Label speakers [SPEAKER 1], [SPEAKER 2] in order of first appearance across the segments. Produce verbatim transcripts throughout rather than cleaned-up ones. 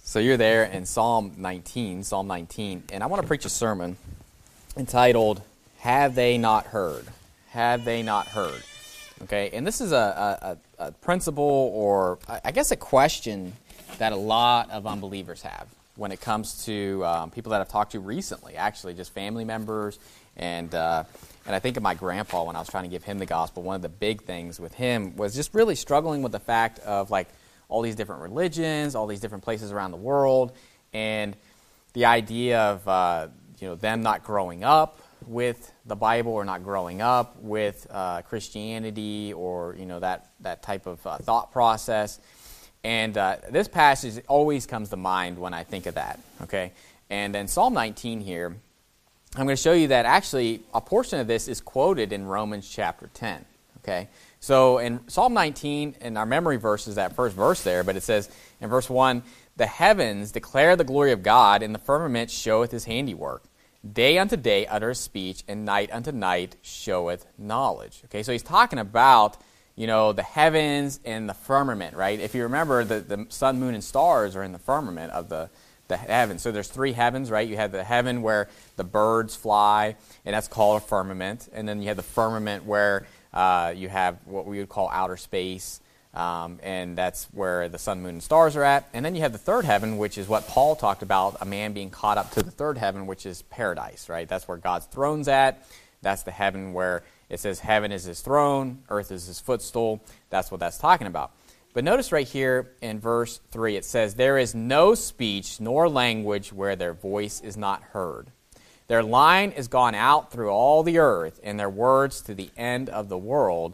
[SPEAKER 1] So you're there in Psalm nineteen, Psalm nineteen, and I want to preach a sermon entitled, Have They Not Heard? Have They Not Heard? Okay, and this is a, a, a principle, or I guess a question that a lot of unbelievers have when it comes to um, people that I've talked to recently, actually, just family members, and uh, and I think of my grandpa when I was trying to give him the gospel. One of the big things with him was just really struggling with the fact of, like, all these different religions, all these different places around the world, and the idea of uh, you know them not growing up with the Bible, or not growing up with uh, Christianity, or you know that that type of uh, thought process. And uh, this passage always comes to mind when I think of that. Okay, and in Psalm nineteen here, I'm going to show you that actually a portion of this is quoted in Romans chapter ten. Okay. So in Psalm nineteen, in our memory verse is that first verse there, but it says in verse one, the heavens declare the glory of God, and the firmament showeth his handiwork. Day unto day uttereth speech, and night unto night showeth knowledge. Okay, so he's talking about, you know, the heavens and the firmament, right? If you remember, the, the sun, moon, and stars are in the firmament of the, the heavens. So there's three heavens, right? You have the heaven where the birds fly, and that's called a firmament. And then you have the firmament where Uh, you have what we would call outer space, um, and that's where the sun, moon, and stars are at. And then you have the third heaven, which is what Paul talked about, a man being caught up to the third heaven, which is paradise, right? That's where God's throne's at. That's the heaven where it says heaven is his throne, earth is his footstool. That's what that's talking about. But notice right here in verse three, it says, there is no speech nor language where their voice is not heard. Their line is gone out through all the earth, and their words to the end of the world.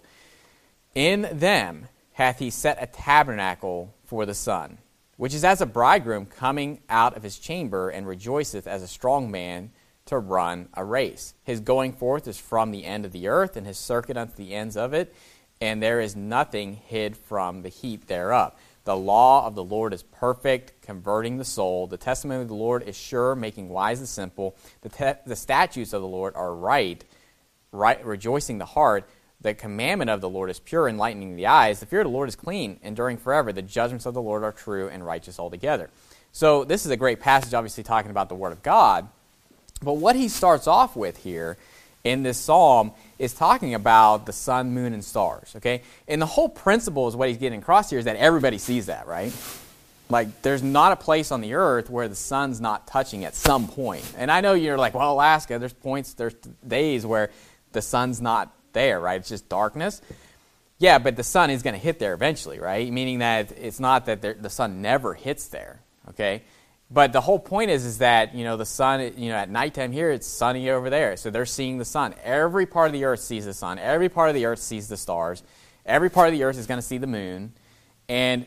[SPEAKER 1] In them hath he set a tabernacle for the sun, which is as a bridegroom coming out of his chamber, and rejoiceth as a strong man to run a race. His going forth is from the end of the earth, and his circuit unto the ends of it, and there is nothing hid from the heat thereof. The law of the Lord is perfect, converting the soul. The testimony of the Lord is sure, making wise the simple. The, te- the statutes of the Lord are right, right, rejoicing the heart. The commandment of the Lord is pure, enlightening the eyes. The fear of the Lord is clean, enduring forever. The judgments of the Lord are true and righteous altogether. So this is a great passage, obviously talking about the Word of God. But what he starts off with here in this psalm is talking about the sun, moon, and stars, okay? And the whole principle is what he's getting across here is that everybody sees that, right? Like, there's not a place on the earth where the sun's not touching at some point. And I know you're like, well, Alaska, there's points, there's days where the sun's not there, right? It's just darkness. Yeah, but the sun is going to hit there eventually, right? Meaning that it's not that the sun never hits there, okay? But the whole point is, is that, you know, the sun, you know, at nighttime here, it's sunny over there. So they're seeing the sun. Every part of the earth sees the sun. Every part of the earth sees the stars. Every part of the earth is going to see the moon. And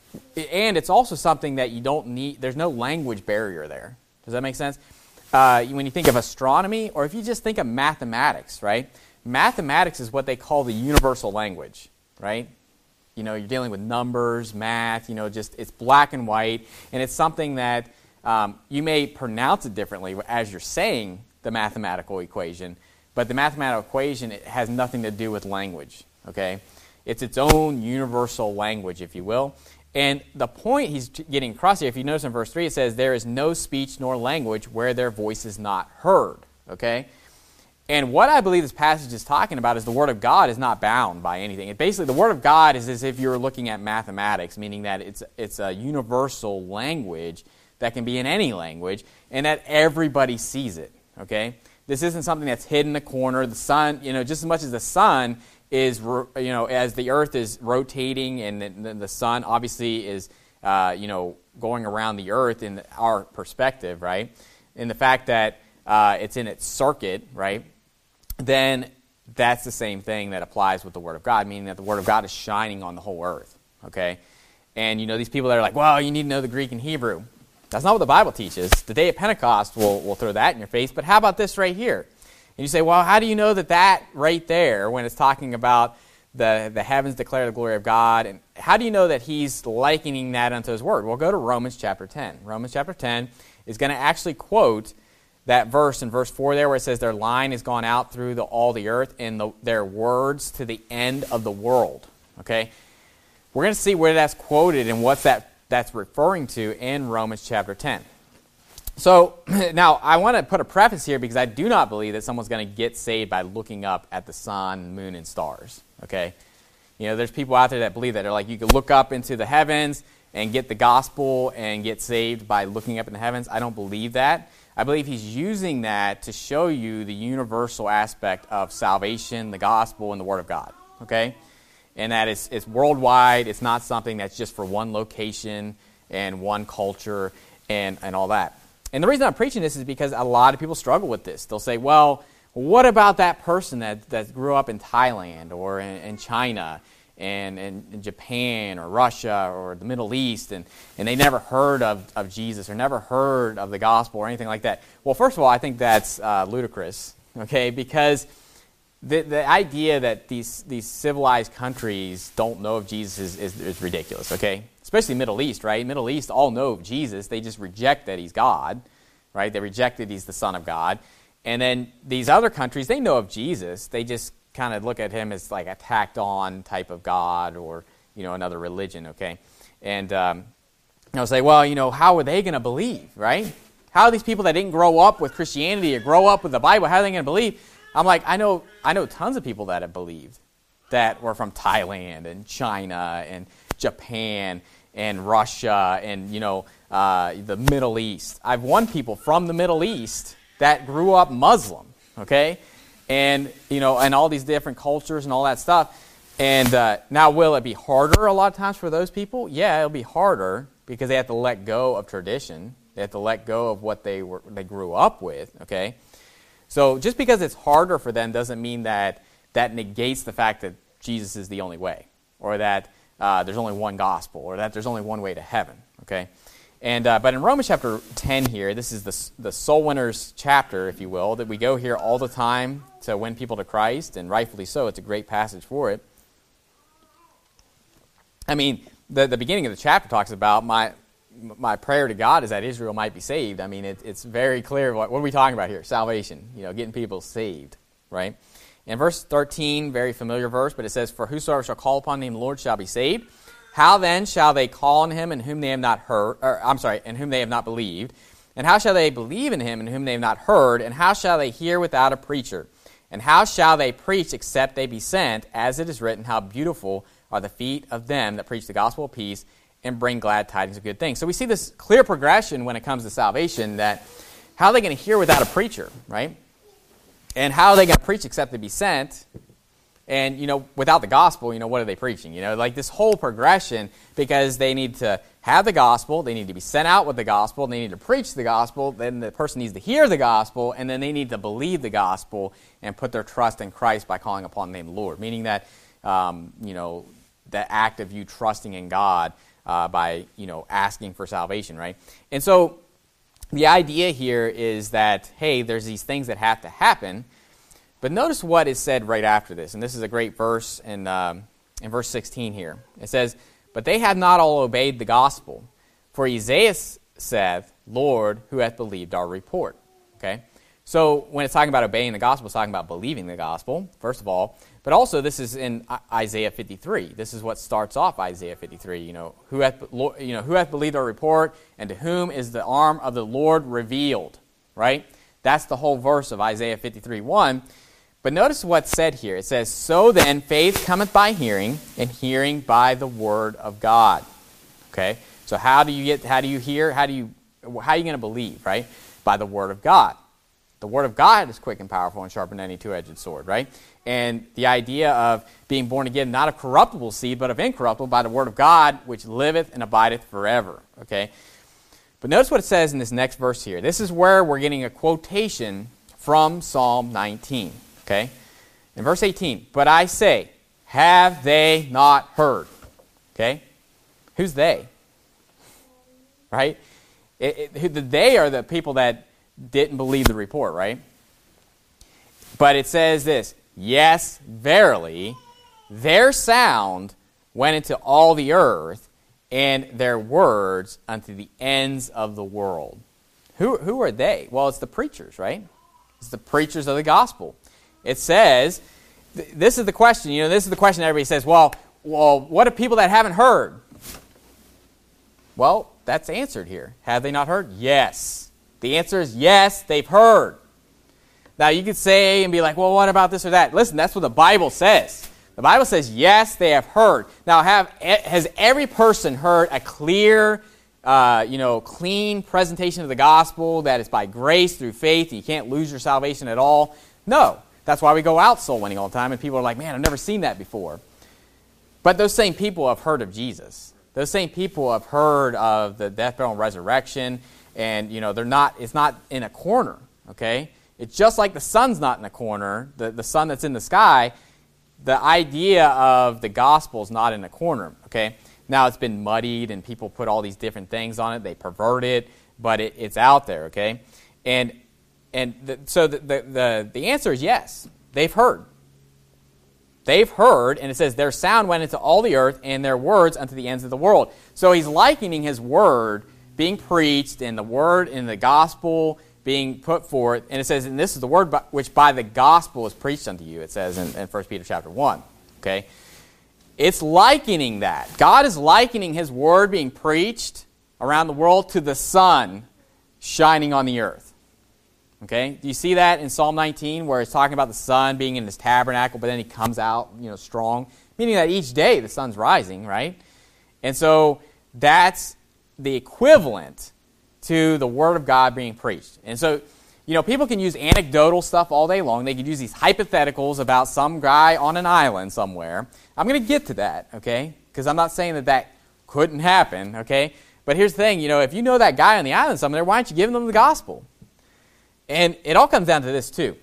[SPEAKER 1] and it's also something that you don't need, there's no language barrier there. Does that make sense? Uh, when you think of astronomy, or if you just think of mathematics, right? Mathematics is what they call the universal language, right? You know, you're dealing with numbers, math, you know, just it's black and white, and it's something that um, you may pronounce it differently as you're saying the mathematical equation, but the mathematical equation, it has nothing to do with language, okay? It's its own universal language, if you will. And the point he's getting across here, if you notice in verse three, it says, there is no speech nor language where their voice is not heard, okay? And what I believe this passage is talking about is the Word of God is not bound by anything. It basically, the Word of God is as if you're looking at mathematics, meaning that it's it's a universal language that can be in any language, and that everybody sees it, okay? This isn't something that's hidden in a corner. The sun, you know, just as much as the sun is, you know, as the earth is rotating, and the, the sun obviously is, uh, you know, going around the earth in our perspective, right? And the fact that uh, it's in its circuit, right? Then that's the same thing that applies with the Word of God, meaning that the Word of God is shining on the whole earth, okay? And, you know, these people that are like, well, you need to know the Greek and Hebrew. That's not what the Bible teaches. The day of Pentecost will will throw that in your face, but how about this right here? And you say, well, how do you know that that right there, when it's talking about the, the heavens declare the glory of God, and how do you know that he's likening that unto his Word? Well, go to Romans chapter ten. Romans chapter ten is going to actually quote that verse in verse four there where it says their line has gone out through the, all the earth, and the, their words to the end of the world. Okay? We're going to see where that's quoted and what's that that's referring to in Romans chapter ten. So now I want to put a preface here because I do not believe that someone's going to get saved by looking up at the sun, moon, and stars. Okay, you know, there's people out there that believe that they're like you can look up into the heavens and get the gospel and get saved by looking up in the heavens. I don't believe that. I believe he's using that to show you the universal aspect of salvation, the gospel, and the Word of God. Okay, and that it's it's worldwide. It's not something that's just for one location and one culture and and all that. And the reason I'm preaching this is because a lot of people struggle with this. They'll say, well, what about that person that, that grew up in Thailand or in, in China and in Japan or Russia or the Middle East, and, and they never heard of, of Jesus or never heard of the gospel or anything like that? Well, first of all, I think that's uh, ludicrous, okay, because the the idea that these these civilized countries don't know of Jesus is, is, is ridiculous, okay? Especially Middle East, right? Middle East all know of Jesus. They just reject that he's God, right? They reject that he's the Son of God. And then these other countries, they know of Jesus. They just kind of look at him as like a tacked-on type of God or, you know, another religion, okay? And um, I'll say, well, you know, how are they going to believe, right? How are these people that didn't grow up with Christianity or grow up with the Bible, how are they going to believe? I'm like, I know, I know tons of people that have believed that were from Thailand and China and Japan and Russia and, you know, uh, the Middle East. I've won people from the Middle East that grew up Muslim, okay? And, you know, and all these different cultures and all that stuff. And uh, now, will it be harder a lot of times for those people? Yeah, it'll be harder because they have to let go of tradition. They have to let go of what they were they grew up with, okay? So just because it's harder for them doesn't mean that that negates the fact that Jesus is the only way, or that uh, there's only one gospel, or that there's only one way to heaven, okay? And uh, but in Romans chapter ten here, this is the the soul winners chapter, if you will, that we go here all the time to win people to Christ, and rightfully so. It's a great passage for it. I mean, the the beginning of the chapter talks about my my prayer to God is that Israel might be saved. I mean, it, it's very clear. What, what are we talking about here? Salvation, you know, getting people saved, right? In verse thirteen, very familiar verse, but it says, "For whosoever shall call upon the name of the Lord shall be saved. How then shall they call on him in whom they have not heard, or I'm sorry, in whom they have not believed? And how shall they believe in him in whom they have not heard? And how shall they hear without a preacher? And how shall they preach except they be sent? As it is written, how beautiful are the feet of them that preach the gospel of peace and bring glad tidings of good things." So we see this clear progression when it comes to salvation, that how are they going to hear without a preacher, right? And how are they going to preach except they be sent? And, you know, without the gospel, you know, what are they preaching? You know, like this whole progression, because they need to have the gospel, they need to be sent out with the gospel, they need to preach the gospel, then the person needs to hear the gospel, and then they need to believe the gospel and put their trust in Christ by calling upon the name of the Lord. Meaning that, um, you know, the act of you trusting in God uh, by, you know, asking for salvation, right? And so the idea here is that, hey, there's these things that have to happen. But notice what is said right after this, and this is a great verse in, um, in verse sixteen here. It says, "But they have not all obeyed the gospel. For Isaiah saith, Lord, who hath believed our report?" Okay? So when it's talking about obeying the gospel, it's talking about believing the gospel, first of all. But also this is in Isaiah fifty-three. This is what starts off Isaiah fifty-three. You know, who hath, you know, who hath believed our report, and to whom is the arm of the Lord revealed? Right? That's the whole verse of Isaiah fifty-three one. But notice what's said here. It says, "So then faith cometh by hearing, and hearing by the word of God." Okay? So how do you get how do you hear? How do you how are you going to believe, right? By the word of God. The word of God is quick and powerful and sharper than any two-edged sword, right? And the idea of being born again, not of corruptible seed, but of incorruptible, by the word of God, which liveth and abideth forever. Okay? But notice what it says in this next verse here. This is where we're getting a quotation from Psalm nineteen. Okay? In verse eighteen, "But I say, have they not heard?" Okay? Who's they? Right? It, it, the they are the people that didn't believe the report, right? But it says this, "Yes, verily, their sound went into all the earth, and their words unto the ends of the world." Who, who are they? Well, it's the preachers, right? It's the preachers of the gospel. It says, th- this is the question, you know, this is the question everybody says, well, well, what are people that haven't heard? Well, that's answered here. Have they not heard? Yes. The answer is yes, they've heard. Now, you could say and be like, well, what about this or that? Listen, that's what the Bible says. The Bible says, yes, they have heard. Now, have has every person heard a clear, uh, you know, clean presentation of the gospel that is by grace through faith and you can't lose your salvation at all? No. That's why we go out soul winning all the time and people are like, man, I've never seen that before. But those same people have heard of Jesus. Those same people have heard of the death, burial, and resurrection, and you know they're not. It's not in a corner. Okay, it's just like the sun's not in a corner. The the sun that's in the sky. The idea of the gospel is not in a corner. Okay, now it's been muddied, and people put all these different things on it. They pervert it, but it, it's out there. Okay, and and the, so the, the the the answer is yes. They've heard. They've heard, and it says, their sound went into all the earth, and their words unto the ends of the world. So he's likening his word being preached, and the word in the gospel being put forth. And it says, and this is the word by, which by the gospel is preached unto you, it says in, in First Peter chapter one. Okay? It's likening that. God is likening his word being preached around the world to the sun shining on the earth. Okay, do you see that in Psalm nineteen where it's talking about the sun being in his tabernacle, but then he comes out, you know, strong, meaning that each day the sun's rising, right? And so that's the equivalent to the word of God being preached. And so, you know, people can use anecdotal stuff all day long. They can use these hypotheticals about some guy on an island somewhere. I'm going to get to that, okay? Because I'm not saying that that couldn't happen, okay? But here's the thing, you know, if you know that guy on the island somewhere, why aren't you giving them the gospel? And it all comes down to this, too.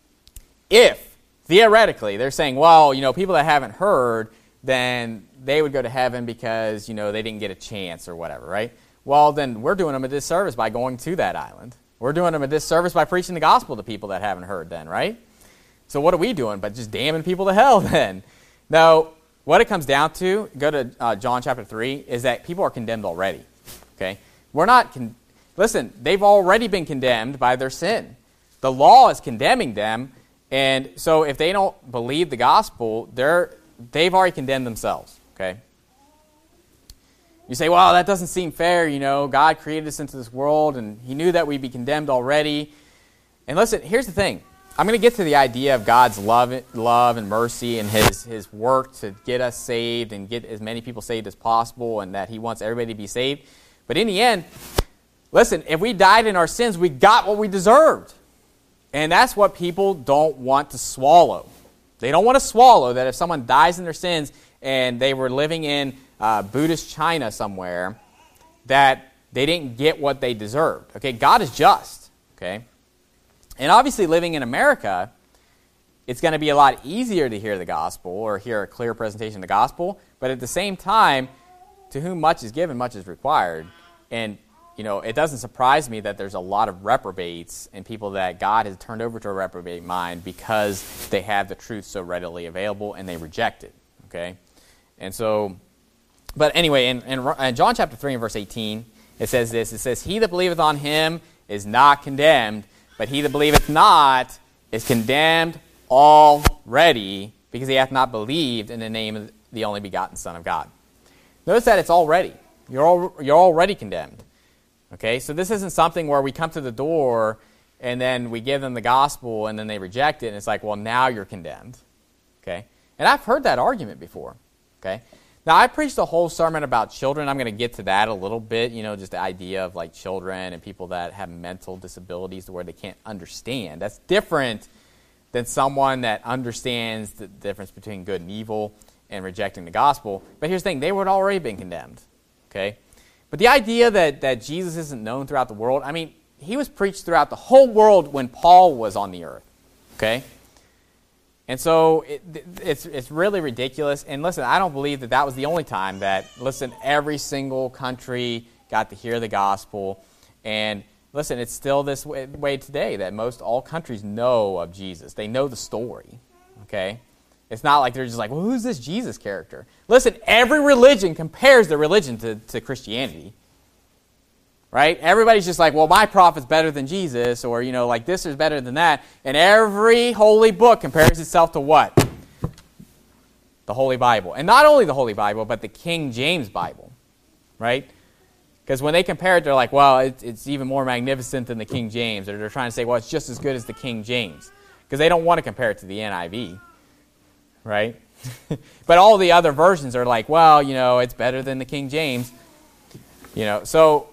[SPEAKER 1] If, theoretically, they're saying, well, you know, people that haven't heard, then they would go to heaven because, you know, they didn't get a chance or whatever, right? Well, then we're doing them a disservice by going to that island. We're doing them a disservice by preaching the gospel to people that haven't heard then, right? So what are we doing but just damning people to hell then? Now, what it comes down to, go to uh, John chapter three, is that people are condemned already, okay? We're not condemned. Listen, they've already been condemned by their sin. The law is condemning them, and so if they don't believe the gospel, they're, they've already condemned themselves, okay? You say, well, that doesn't seem fair, you know, God created us into this world, and he knew that we'd be condemned already. And listen, here's the thing. I'm going to get to the idea of God's love, love and mercy and his, his work to get us saved and get as many people saved as possible, and that he wants everybody to be saved. But in the end, listen, if we died in our sins, we got what we deserved. And that's what people don't want to swallow. They don't want to swallow that if someone dies in their sins and they were living in uh, Buddhist China somewhere, that they didn't get what they deserved. Okay, God is just. Okay, and obviously living in America, it's going to be a lot easier to hear the gospel or hear a clear presentation of the gospel. But at the same time, to whom much is given, much is required. And you know, it doesn't surprise me that there's a lot of reprobates and people that God has turned over to a reprobate mind because they have the truth so readily available and they reject it, okay? And so, but anyway, in, in, in John chapter three and verse eighteen, it says this, it says, he that believeth on him is not condemned, but he that believeth not is condemned already, because he hath not believed in the name of the only begotten Son of God. Notice that it's already. You're, al- you're already condemned. Okay, so this isn't something where we come to the door and then we give them the gospel and then they reject it and it's like, well, now you're condemned. Okay, and I've heard that argument before. Okay, now I preached a whole sermon about children. I'm going to get to that a little bit, you know, just the idea of like children and people that have mental disabilities to where they can't understand. That's different than someone that understands the difference between good and evil and rejecting the gospel. But here's the thing, they would already been condemned. Okay. But the idea that, that Jesus isn't known throughout the world, I mean, he was preached throughout the whole world when Paul was on the earth, okay? And so it, it's it's really ridiculous. And listen, I don't believe that that was the only time that, listen, every single country got to hear the gospel. And listen, it's still this way, way today that most all countries know of Jesus. They know the story, okay? It's not like they're just like, well, who's this Jesus character? Listen, every religion compares their religion to, to Christianity, right? Everybody's just like, well, my prophet's better than Jesus, or, you know, like this is better than that. And every holy book compares itself to what? The Holy Bible. And not only the Holy Bible, but the King James Bible, right? Because when they compare it, they're like, well, it, it's even more magnificent than the King James. Or they're trying to say, well, it's just as good as the King James. Because they don't want to compare it to the N I V, right? But all the other versions are like, well, you know, it's better than the King James. You know, so,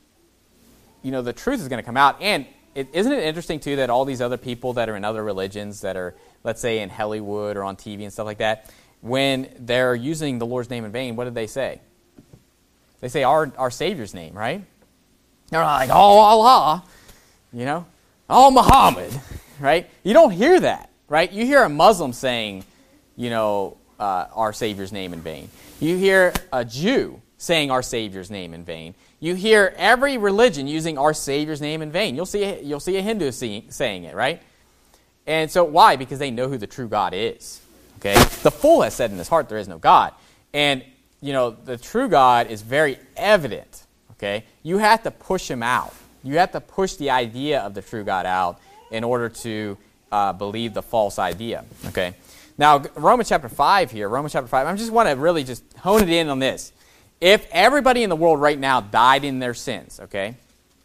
[SPEAKER 1] you know, the truth is going to come out. And it, isn't it interesting, too, that all these other people that are in other religions that are, let's say, in Hollywood or on T V and stuff like that, when they're using the Lord's name in vain, what did they say? They say our, our Savior's name, right? They're like, oh, Allah, you know, oh, Muhammad, right? You don't hear that, right? You hear a Muslim saying, you know, uh, our Savior's name in vain. You hear a Jew saying our Savior's name in vain. You hear every religion using our Savior's name in vain. You'll see, you'll see a Hindu see, saying it, right? And so why? Because they know who the true God is. Okay? The fool has said in his heart there is no God. And, you know, the true God is very evident. Okay? You have to push him out. You have to push the idea of the true God out in order to uh, believe the false idea. Okay? Now, Romans chapter five here, Romans chapter five, I just want to really just hone it in on this. If everybody in the world right now died in their sins, okay,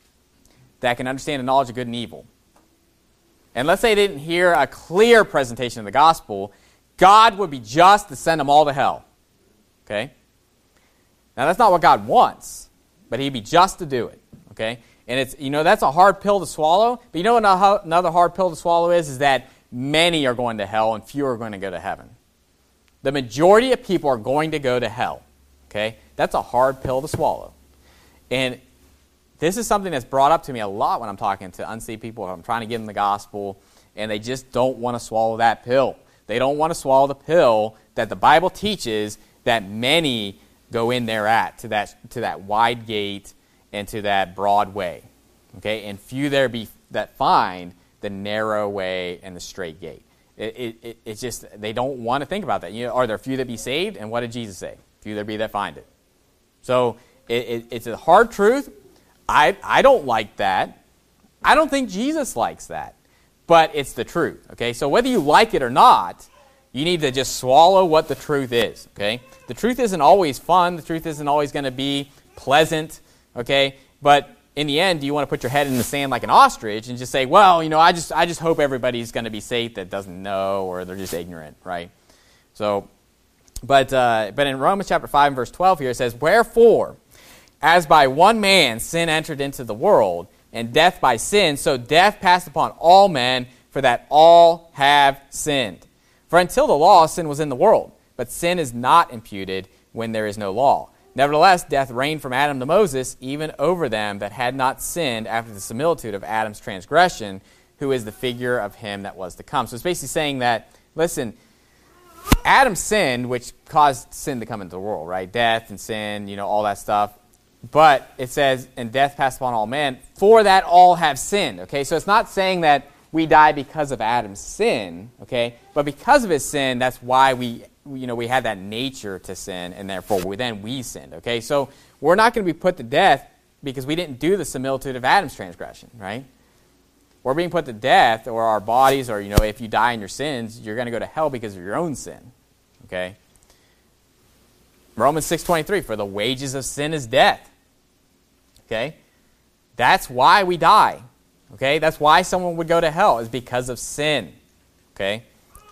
[SPEAKER 1] that can understand the knowledge of good and evil, and let's say they didn't hear a clear presentation of the gospel, God would be just to send them all to hell. Okay? Now, that's not what God wants, but he'd be just to do it. Okay? And it's, you know, that's a hard pill to swallow, but you know what another hard pill to swallow is? Is that many are going to hell and few are going to go to heaven. The majority of people are going to go to hell. Okay? That's a hard pill to swallow. And this is something that's brought up to me a lot when I'm talking to unsaved people. I'm trying to give them the gospel, and they just don't want to swallow that pill. They don't want to swallow the pill that the Bible teaches that many go in there at, to that, to that wide gate and to that broad way. Okay? And few there be that find the narrow way and the straight gate. It, it, it, it's just, they don't want to think about that. You know, are there few that be saved? And what did Jesus say? Few there be that find it. So it, it, it's a hard truth. I, I don't like that. I don't think Jesus likes that. But it's the truth. Okay? So whether you like it or not, you need to just swallow what the truth is. Okay? The truth isn't always fun. The truth isn't always going to be pleasant. Okay? But in the end, do you want to put your head in the sand like an ostrich and just say, well, you know, I just I just hope everybody's going to be safe that doesn't know, or they're just ignorant, right? So, but uh, but in Romans chapter five and verse twelve here it says, wherefore, as by one man sin entered into the world, and death by sin, so death passed upon all men, for that all have sinned. For until the law, sin was in the world, but sin is not imputed when there is no law. Nevertheless, death reigned from Adam to Moses, even over them that had not sinned after the similitude of Adam's transgression, who is the figure of him that was to come. So it's basically saying that, listen, Adam sinned, which caused sin to come into the world, right? Death and sin, you know, all that stuff. But it says, and death passed upon all men, for that all have sinned. Okay, so it's not saying that we die because of Adam's sin, okay? But because of his sin, that's why we, you know, we had that nature to sin, and therefore we, then we sinned, okay? So we're not going to be put to death because we didn't do the similitude of Adam's transgression, right? We're being put to death, or our bodies, or, you know, if you die in your sins, you're going to go to hell because of your own sin, okay? Romans six twenty-three, for the wages of sin is death, okay? That's why we die. Okay, that's why someone would go to hell, is because of sin. Okay?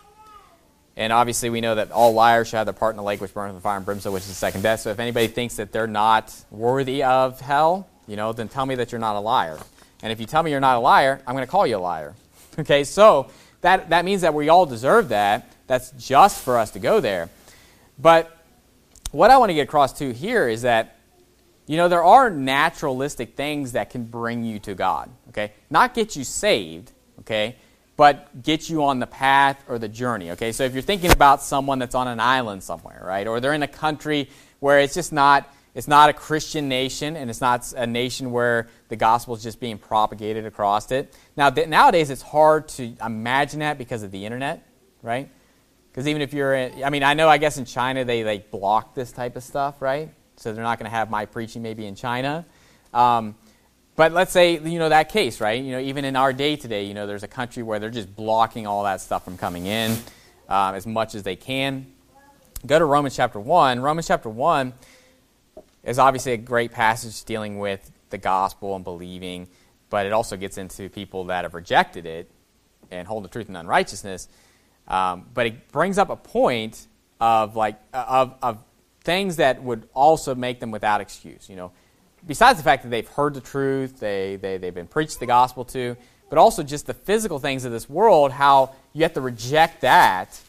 [SPEAKER 1] And obviously we know that all liars shall have their part in the lake which burneth with fire and brimstone, which is the second death. So if anybody thinks that they're not worthy of hell, you know, then tell me that you're not a liar. And if you tell me you're not a liar, I'm going to call you a liar. Okay, so that, that means that we all deserve that. That's just for us to go there. But what I want to get across to here is that, you know, there are naturalistic things that can bring you to God, okay? Not get you saved, okay, but get you on the path or the journey, okay? So if you're thinking about someone that's on an island somewhere, right, or they're in a country where it's just not, it's not a Christian nation, and it's not a nation where the gospel is just being propagated across it. Now, th- nowadays it's hard to imagine that because of the internet, right? Because even if you're in, I mean, I know, I guess in China they like block this type of stuff, right? So they're not going to have my preaching maybe in China. Um, but let's say, you know, that case, right? You know, even in our day today, you know, there's a country where they're just blocking all that stuff from coming in um, as much as they can. Go to Romans chapter one. Romans chapter one, is obviously a great passage dealing with the gospel and believing, but it also gets into people that have rejected it and hold the truth in unrighteousness. Um, but it brings up a point of like of of things that would also make them without excuse. You know, besides the fact that they've heard the truth, they they they've been preached the gospel to, but also just the physical things of this world. How you have to reject that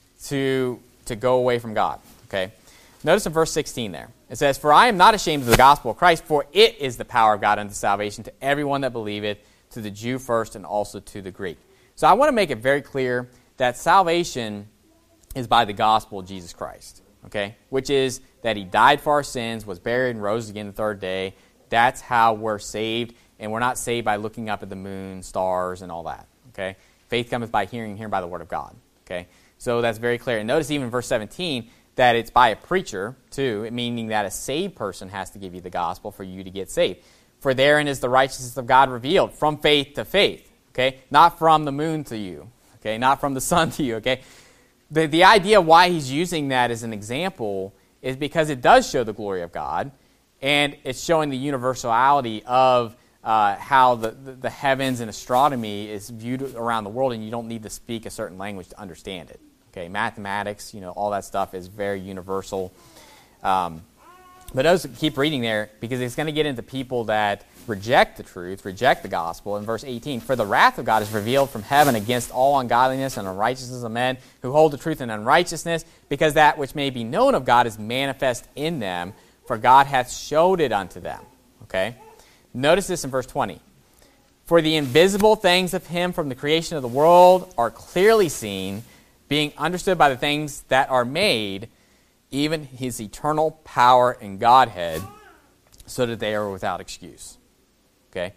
[SPEAKER 1] to to go away from God. Okay, notice in verse sixteen there it says, "For I am not ashamed of the gospel of Christ, for it is the power of God unto salvation to everyone that believeth, to the Jew first, and also to the Greek." So I want to make it very clear that salvation is by the gospel of Jesus Christ, okay? Which is that he died for our sins, was buried, and rose again the third day. That's how we're saved, and we're not saved by looking up at the moon, stars, and all that, okay? Faith cometh by hearing, and hearing by the word of God, okay? So that's very clear. And notice even in verse seventeen that it's by a preacher, too, meaning that a saved person has to give you the gospel for you to get saved. "For therein is the righteousness of God revealed, from faith to faith," okay? Not from the moon to you, okay? Not from the sun to you, okay? The, the idea why he's using that as an example is because it does show the glory of God, and it's showing the universality of uh, how the, the, the heavens and astronomy is viewed around the world, and you don't need to speak a certain language to understand it. Okay, mathematics, you know, all that stuff is very universal. Um, but those keep reading there because it's going to get into people that reject the truth, reject the gospel. In verse eighteen, "For the wrath of God is revealed from heaven against all ungodliness and unrighteousness of men who hold the truth in unrighteousness, because that which may be known of God is manifest in them, for God hath showed it unto them." Okay? Notice this in verse twenty. "For the invisible things of him from the creation of the world are clearly seen, being understood by the things that are made, even his eternal power and Godhead, so that they are without excuse." Okay?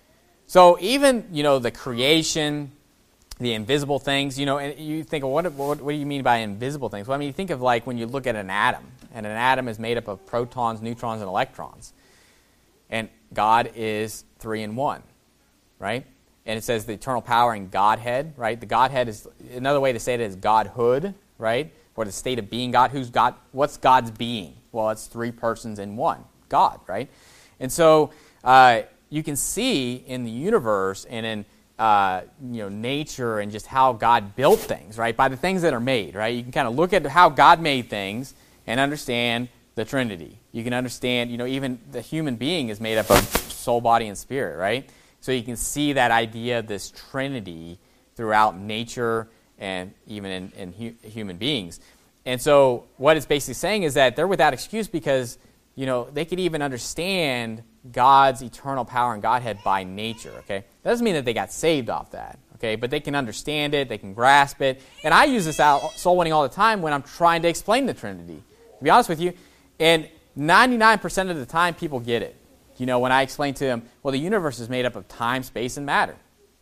[SPEAKER 1] So even, you know, the creation, the invisible things, you know, and you think, well, what, what, what do you mean by invisible things? Well, I mean, you think of like when you look at an atom, and an atom is made up of protons, neutrons, and electrons. And God is three in one, right? And it says the eternal power and Godhead, right? The Godhead is, another way to say it is Godhood, right? Or the state of being God. Who's God? What's God's being? Well, it's three persons in one, God, right? And so uh, you can see in the universe and in uh, you know nature and just how God built things, right? By the things that are made, right? You can kind of look at how God made things and understand the Trinity. You can understand, you know, even the human being is made up of soul, body, and spirit, right? So you can see that idea of this Trinity throughout nature and even in, in hu- human beings. And so what it's basically saying is that they're without excuse because, you know, they could even understand God's eternal power and Godhead by nature, okay? That doesn't mean that they got saved off that, okay? But they can understand it, they can grasp it. And I use this out soul winning all the time when I'm trying to explain the Trinity, to be honest with you. And ninety-nine percent of the time people get it. You know, when I explain to them, well, the universe is made up of time, space, and matter.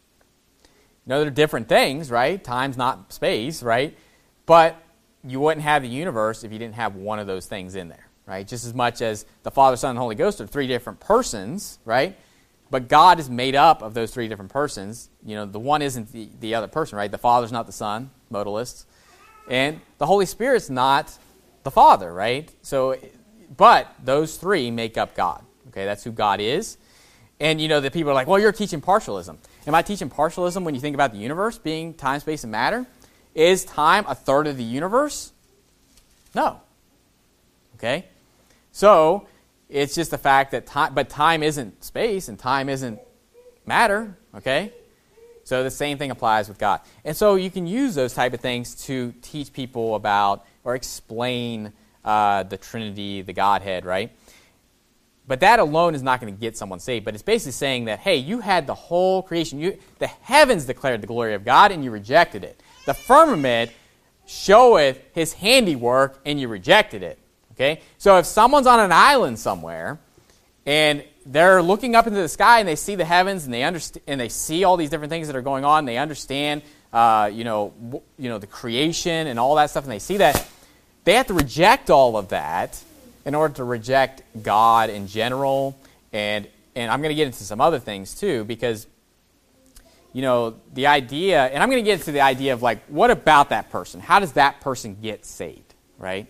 [SPEAKER 1] You know, they're different things, right? Time's not space, right? But you wouldn't have the universe if you didn't have one of those things in there, right? Just as much as the Father, Son, and Holy Ghost are three different persons, right? But God is made up of those three different persons. You know, the one isn't the, the other person, right? The Father's not the Son, modalists. And the Holy Spirit's not the Father, right? So, but those three make up God. Okay, that's who God is. And, you know, the people are like, well, you're teaching partialism. Am I teaching partialism when you think about the universe being time, space, and matter? Is time a third of the universe? No. Okay? So, it's just the fact that time, but time isn't space and time isn't matter. Okay? So the same thing applies with God. And so you can use those type of things to teach people about or explain uh, the Trinity, the Godhead, right? But that alone is not going to get someone saved. But it's basically saying that, hey, you had the whole creation. You, the heavens declared the glory of God, and you rejected it. The firmament showeth his handiwork, and you rejected it. Okay? So if someone's on an island somewhere, and they're looking up into the sky, and they see the heavens, and they understand, and they see all these different things that are going on, and they understand, uh, you know, w- you know, the creation and all that stuff, and they see that, they have to reject all of that in order to reject God in general, and and I'm going to get into some other things too, because, you know, the idea, and I'm going to get into the idea of like, what about that person? How does that person get saved, right?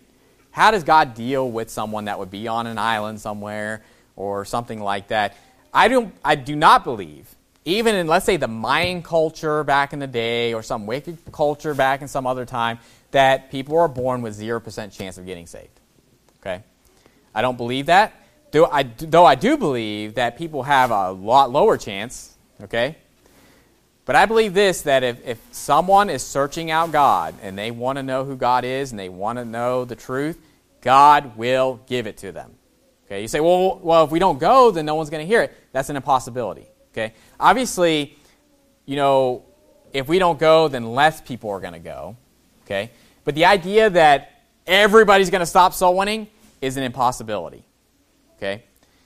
[SPEAKER 1] how does God deal with someone that would be on an island somewhere or something like that? I don't. I do not believe, even in, let's say, the Mayan culture back in the day or some wicked culture back in some other time, that people are born with zero percent chance of getting saved. Okay? I don't believe that. Though I, though I do believe that people have a lot lower chance, okay? But I believe this, that if, if someone is searching out God and they want to know who God is and they want to know the truth, God will give it to them. Okay? You say, well, well, if we don't go, then no one's going to hear it. That's an impossibility. Okay? Obviously, you know, if we don't go, then less people are going to go. Okay? But the idea that everybody's going to stop soul winning is an impossibility. Okay?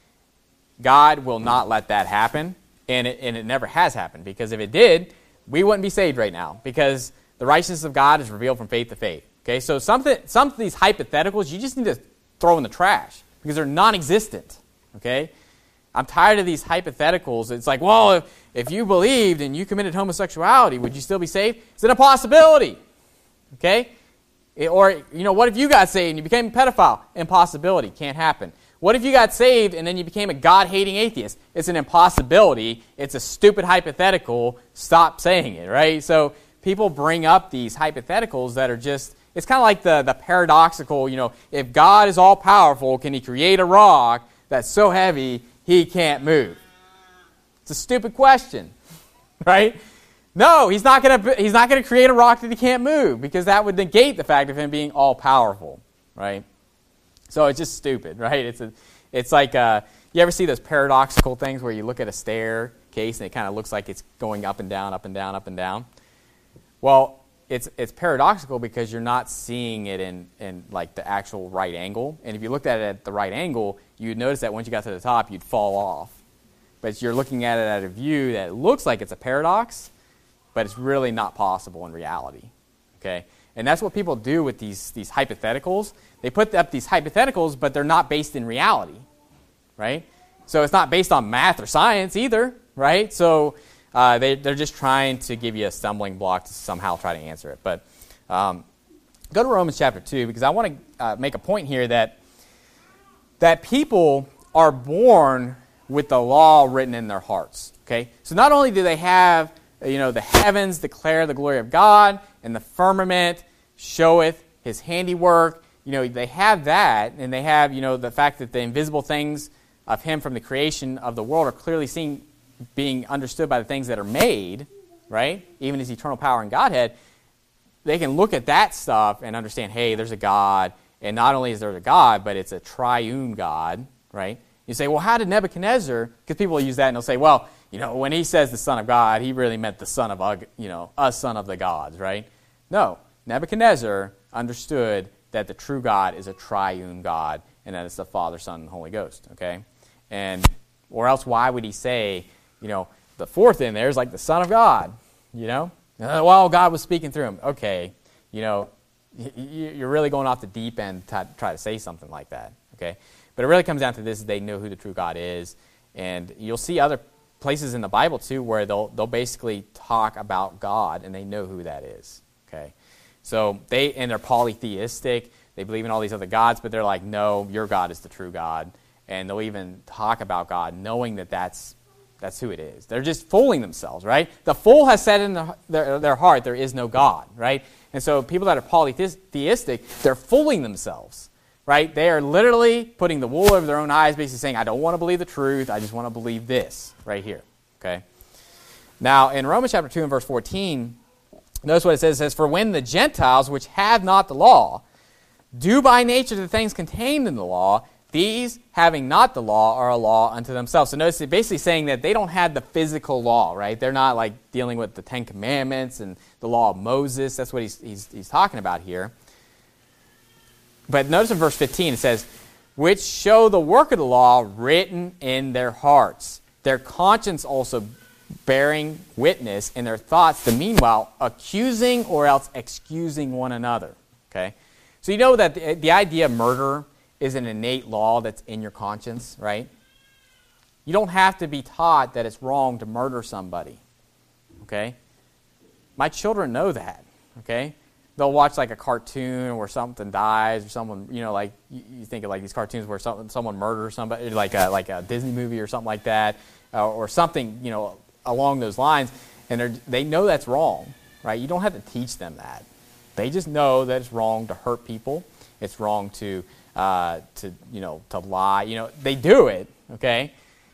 [SPEAKER 1] God will not let that happen, and it, and it never has happened, because if it did, we wouldn't be saved right now, because the righteousness of God is revealed from faith to faith. Okay? So something, some of these hypotheticals, you just need to throw in the trash, because they're non-existent. Okay? I'm tired of these hypotheticals. It's like, well, if, if you believed and you committed homosexuality, would you still be saved? It's an impossibility. Okay? It, or, you know, what if you got saved and you became a pedophile? Impossibility. Can't happen. What if you got saved and then you became a God-hating atheist? It's an impossibility. It's a stupid hypothetical. Stop saying it, right? So people bring up these hypotheticals that are just, it's kind of like the, the paradoxical, you know, if God is all-powerful, can he create a rock that's so heavy he can't move? It's a stupid question, right? No, he's not going to he's not going to create a rock that he can't move, because that would negate the fact of him being all-powerful, right? So it's just stupid, right? It's a, it's like, uh, you ever see those paradoxical things where you look at a staircase and it kind of looks like it's going up and down, up and down, up and down? Well, it's it's paradoxical because you're not seeing it in, in like the actual right angle. And if you looked at it at the right angle, you'd notice that once you got to the top, you'd fall off. But you're looking at it at a view that looks like it's a paradox, but it's really not possible in reality. Okay? And that's what people do with these, these hypotheticals. They put up these hypotheticals, but they're not based in reality, right? So it's not based on math or science either, right? So uh, they, they're just trying to give you a stumbling block to somehow try to answer it. But um, go to Romans chapter two, because I want to uh, make a point here that that people are born with the law written in their hearts, okay? So not only do they have, you know, the heavens declare the glory of God, and the firmament showeth his handiwork. You know, they have that, and they have, you know, the fact that the invisible things of him from the creation of the world are clearly seen, being understood by the things that are made, right? Even his eternal power and Godhead. They can look at that stuff and understand, hey, there's a God, and not only is there a God, but it's a triune God, right? You say, well, how did Nebuchadnezzar, because people use that and they'll say, well, you know, when he says the Son of God, he really meant the son of, you know, a son of the gods, right? No, Nebuchadnezzar understood that the true God is a triune God, and that it's the Father, Son, and Holy Ghost, okay? And, or else why would he say, you know, the fourth in there is like the Son of God, you know? Uh, well, God was speaking through him. Okay, you know, you're really going off the deep end to try to say something like that, okay? But it really comes down to this: they know who the true God is, and you'll see other places in the Bible too where they'll they'll basically talk about God and they know who that is. Okay, so they and they're polytheistic. They believe in all these other gods, but they're like, no, your God is the true God, and they'll even talk about God knowing that that's that's who it is. They're just fooling themselves, right? The fool has said in their, their, their heart there is no God, right? And so people that are polytheistic, they're fooling themselves. Right? They are literally putting the wool over their own eyes, basically saying, I don't want to believe the truth, I just want to believe this right here. Okay. Now, in Romans chapter two and verse fourteen, notice what it says. It says, for when the Gentiles, which have not the law, do by nature the things contained in the law, these, having not the law, are a law unto themselves. So notice it's basically saying that they don't have the physical law, right? They're not like dealing with the Ten Commandments and the law of Moses. That's what he's, he's, he's talking about here. But notice in verse fifteen it says, which show the work of the law written in their hearts, their conscience also bearing witness in their thoughts, the meanwhile accusing or else excusing one another. Okay, so you know that the, the idea of murder is an innate law that's in your conscience, right? You don't have to be taught that it's wrong to murder somebody. Okay, my children know that. Okay. they'll watch like a cartoon where something dies or someone, you know, like you, you think of like these cartoons where something, someone murders somebody, like a, like a Disney movie or something like that, uh, or something, you know, along those lines, and they they know that's wrong, right? You don't have to teach them that. They just know that it's wrong to hurt people. It's wrong to, uh, to you know, to lie. You know, they do it, okay?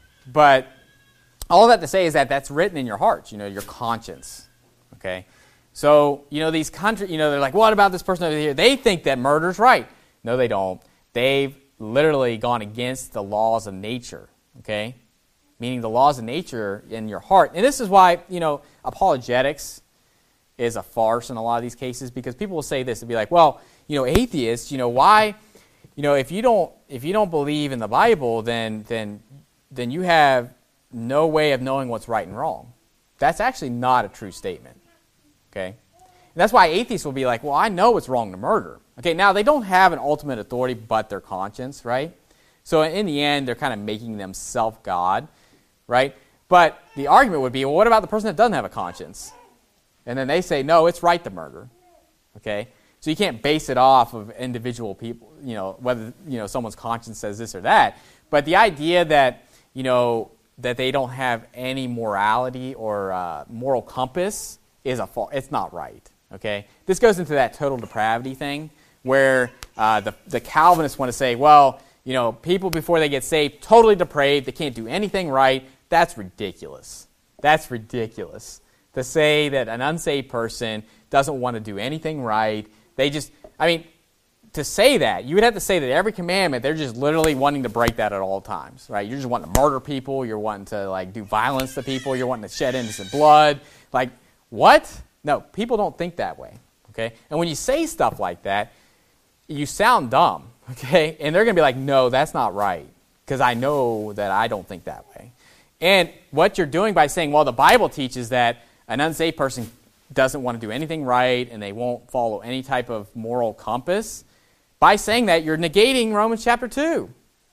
[SPEAKER 1] But all that to say is that that's written in your hearts, you know, your conscience, okay? So, you know, these country, you know, they're like, what about this person over here? They think that murder's right. No, they don't. They've literally gone against the laws of nature, okay? Meaning the laws of nature in your heart. And this is why, you know, apologetics is a farce in a lot of these cases, because people will say this and be like, well, you know, atheists, you know, why, you know, if you don't if you don't believe in the Bible, then then then you have no way of knowing what's right and wrong. That's actually not a true statement. Okay? And that's why atheists will be like, well, I know it's wrong to murder. Okay, now they don't have an ultimate authority but their conscience, right? So in the end, they're kind of making themselves God, right? But the argument would be, well, what about the person that doesn't have a conscience? And then they say, no, it's right to murder. Okay? So you can't base it off of individual people, you know, whether, you know, someone's conscience says this or that. But the idea that, you know, that they don't have any morality or uh, moral compass is a fault. It's not right. Okay? This goes into that total depravity thing where uh, the, the Calvinists want to say, well, you know, people before they get saved, totally depraved, they can't do anything right. That's ridiculous. That's ridiculous. To say that an unsaved person doesn't want to do anything right. They just, I mean, to say that, you would have to say that every commandment, they're just literally wanting to break that at all times, right? You're just wanting to murder people. You're wanting to, like, do violence to people. You're wanting to shed innocent blood. Like, what? No, people don't think that way, okay? And when you say stuff like that, you sound dumb, okay? And they're going to be like, no, that's not right, because I know that I don't think that way. And what you're doing by saying, well, the Bible teaches that an unsaved person doesn't want to do anything right and they won't follow any type of moral compass, by saying that, you're negating Romans chapter two.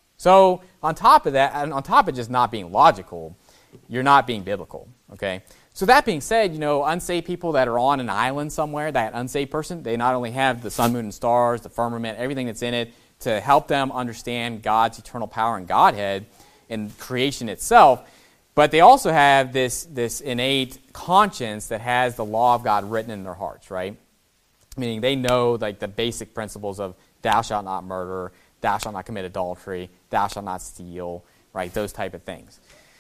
[SPEAKER 1] So on top of that, and on top of just not being logical, you're not being biblical, okay? So that being said, you know, unsaved people that are on an island somewhere, that unsaved person, they not only have the sun, moon, and stars, the firmament, everything that's in it to help them understand God's eternal power and Godhead and creation itself, but they also have this, this innate conscience that has the law of God written in their hearts, right? Meaning they know like the basic principles of thou shalt not murder, thou shalt not commit adultery, thou shalt not steal, right? Those type of things.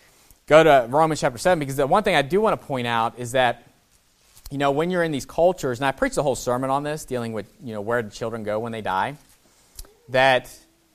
[SPEAKER 1] Go to Romans chapter seven, because the one thing I do want to point out is that, you know, when you're in these cultures, and I preached a whole sermon on this, dealing with, you know, where do children go when they die, that,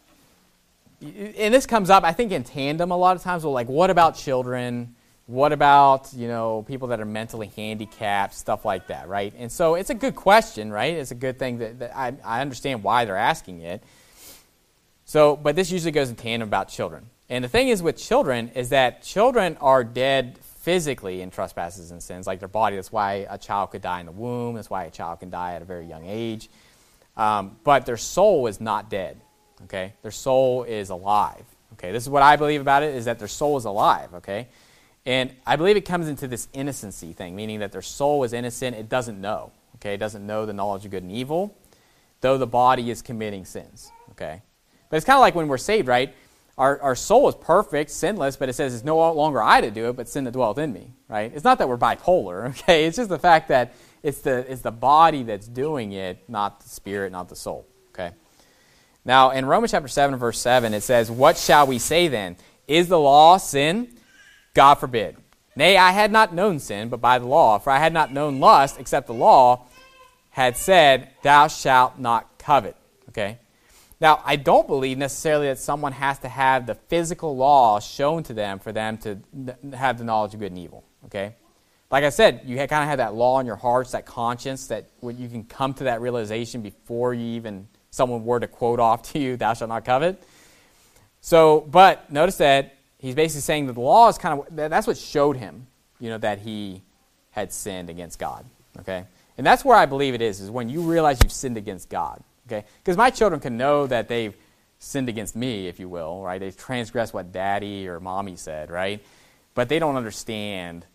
[SPEAKER 1] and this comes up, I think, in tandem a lot of times, well, like, what about children? What about, you know, people that are mentally handicapped, stuff like that, right? And so it's a good question, right? It's a good thing that, that I, I understand why they're asking it. So, but this usually goes in tandem about children. And the thing is with children is that children are dead physically in trespasses and sins, like their body. That's why a child could die in the womb. That's why a child can die at a very young age. Um, but their soul is not dead, okay? Their soul is alive, okay? This is what I believe about it, is that their soul is alive, okay? And I believe it comes into this innocency thing, meaning that their soul is innocent. It doesn't know, okay? It doesn't know the knowledge of good and evil, though the body is committing sins, okay? But it's kind of like when we're saved, right? Our, our soul is perfect, sinless, but it says it's no longer I to do it, but sin that dwelleth in me, right? It's not that we're bipolar, okay? It's just the fact that it's the, it's the body that's doing it, not the spirit, not the soul, okay? Now, in Romans chapter seven, verse seven, it says, what shall we say then? Is the law sin? God forbid. Nay, I had not known sin, but by the law. For I had not known lust, except the law had said, thou shalt not covet, okay? Now, I don't believe necessarily that someone has to have the physical law shown to them for them to have the knowledge of good and evil, okay? Like I said, you kind of have that law in your hearts, that conscience, that you can come to that realization before you even, someone were to quote off to you, thou shalt not covet. So, but notice that he's basically saying that the law is kind of, that's what showed him, you know, that he had sinned against God, okay? And that's where I believe it is, is when you realize you've sinned against God. Okay, because my children can know that they've sinned against me, if you will, right? They've transgressed what daddy or mommy said, right? But they don't understand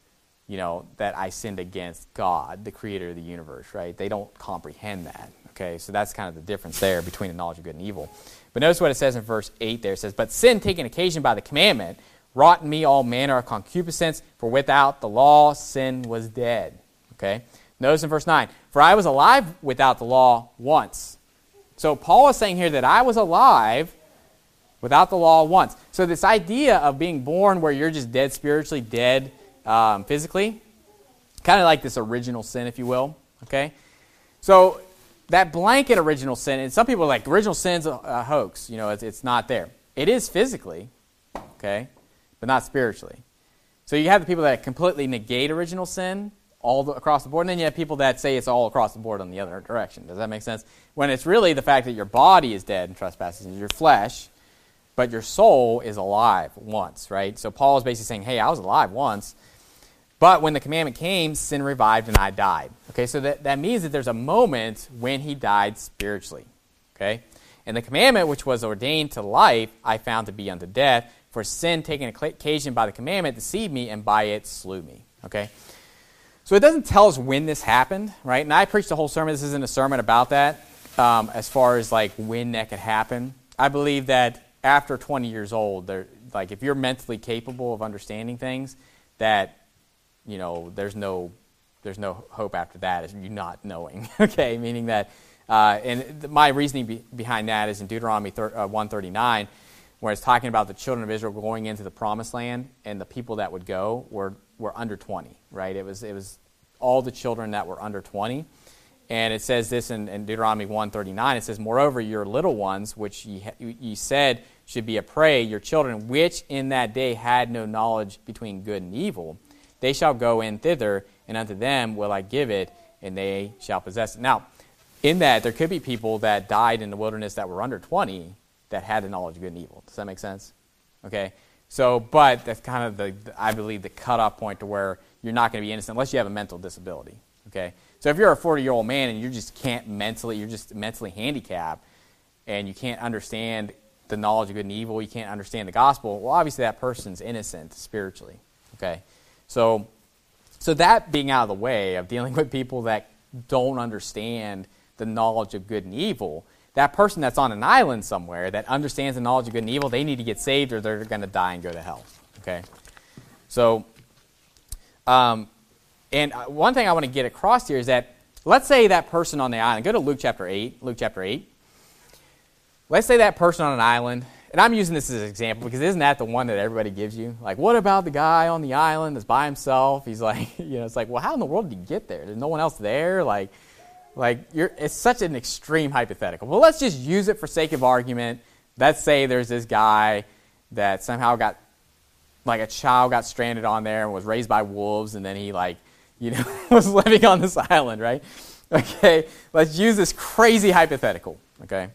[SPEAKER 1] you know, that I sinned against God, the creator of the universe, right? They don't comprehend that, okay? So that's kind of the difference there between the knowledge of good and evil. But notice what it says in verse eight there. It says, but sin taking occasion by the commandment wrought in me all manner of concupiscence, for without the law sin was dead, okay? Notice in verse nine, for I was alive without the law once. So Paul is saying here that I was alive without the law once. So this idea of being born where you're just dead spiritually, dead um, physically, kind of like this original sin, if you will, okay? So that blanket original sin, and some people are like, original sin's a, a hoax. You know, it's, it's not there. It is physically, okay, but not spiritually. So you have the people that completely negate original sin all the, across the board, and then you have people that say it's all across the board on the other direction. Does that make sense? When it's really the fact that your body is dead in trespasses, your flesh, but your soul is alive once, right? So Paul is basically saying, hey, I was alive once, but when the commandment came, sin revived and I died. Okay, so that, that means that there's a moment when he died spiritually, okay? And the commandment which was ordained to life, I found to be unto death, for sin taking occasion by the commandment deceived me, and by it slew me, okay? So it doesn't tell us when this happened, right? And I preached a whole sermon. This isn't a sermon about that, um, as far as like when that could happen. I believe that after twenty years old, there, like if you're mentally capable of understanding things, that, you know, there's no, there's no hope after that, is you not knowing. Okay, meaning that, uh, and th- my reasoning be- behind that is in Deuteronomy thir- uh, one thirty-nine, where it's talking about the children of Israel going into the promised land, and the people that would go were were under twenty. Right? It was it was all the children that were under twenty. And it says this in, in Deuteronomy one thirty-nine. It says, moreover, your little ones, which ye, ha- ye said should be a prey, your children, which in that day had no knowledge between good and evil, they shall go in thither, and unto them will I give it, and they shall possess it. Now, in that, there could be people that died in the wilderness that were under twenty that had the knowledge of good and evil. Does that make sense? Okay. So, but that's kind of the, I believe, the cutoff point to where you're not going to be innocent unless you have a mental disability. Okay. So if you're a forty-year-old man and you just can't mentally, you're just mentally handicapped, and you can't understand the knowledge of good and evil, you can't understand the gospel, well, obviously that person's innocent spiritually. Okay. So, so that being out of the way of dealing with people that don't understand the knowledge of good and evil, that person that's on an island somewhere that understands the knowledge of good and evil, they need to get saved or they're going to die and go to hell. Okay. So, um, and one thing I want to get across here is that, let's say that person on the island, go to Luke chapter eight, Luke chapter eight. Let's say that person on an island, and I'm using this as an example because isn't that the one that everybody gives you? Like, what about the guy on the island that's by himself? He's like, you know, it's like, well, how in the world did he get there? There's no one else there? Like, like you're, it's such an extreme hypothetical. Well, let's just use it for sake of argument. Let's say there's this guy that somehow got, like a child got stranded on there and was raised by wolves, and then he, like, you know, was living on this island, right? Okay, let's use this crazy hypothetical, okay?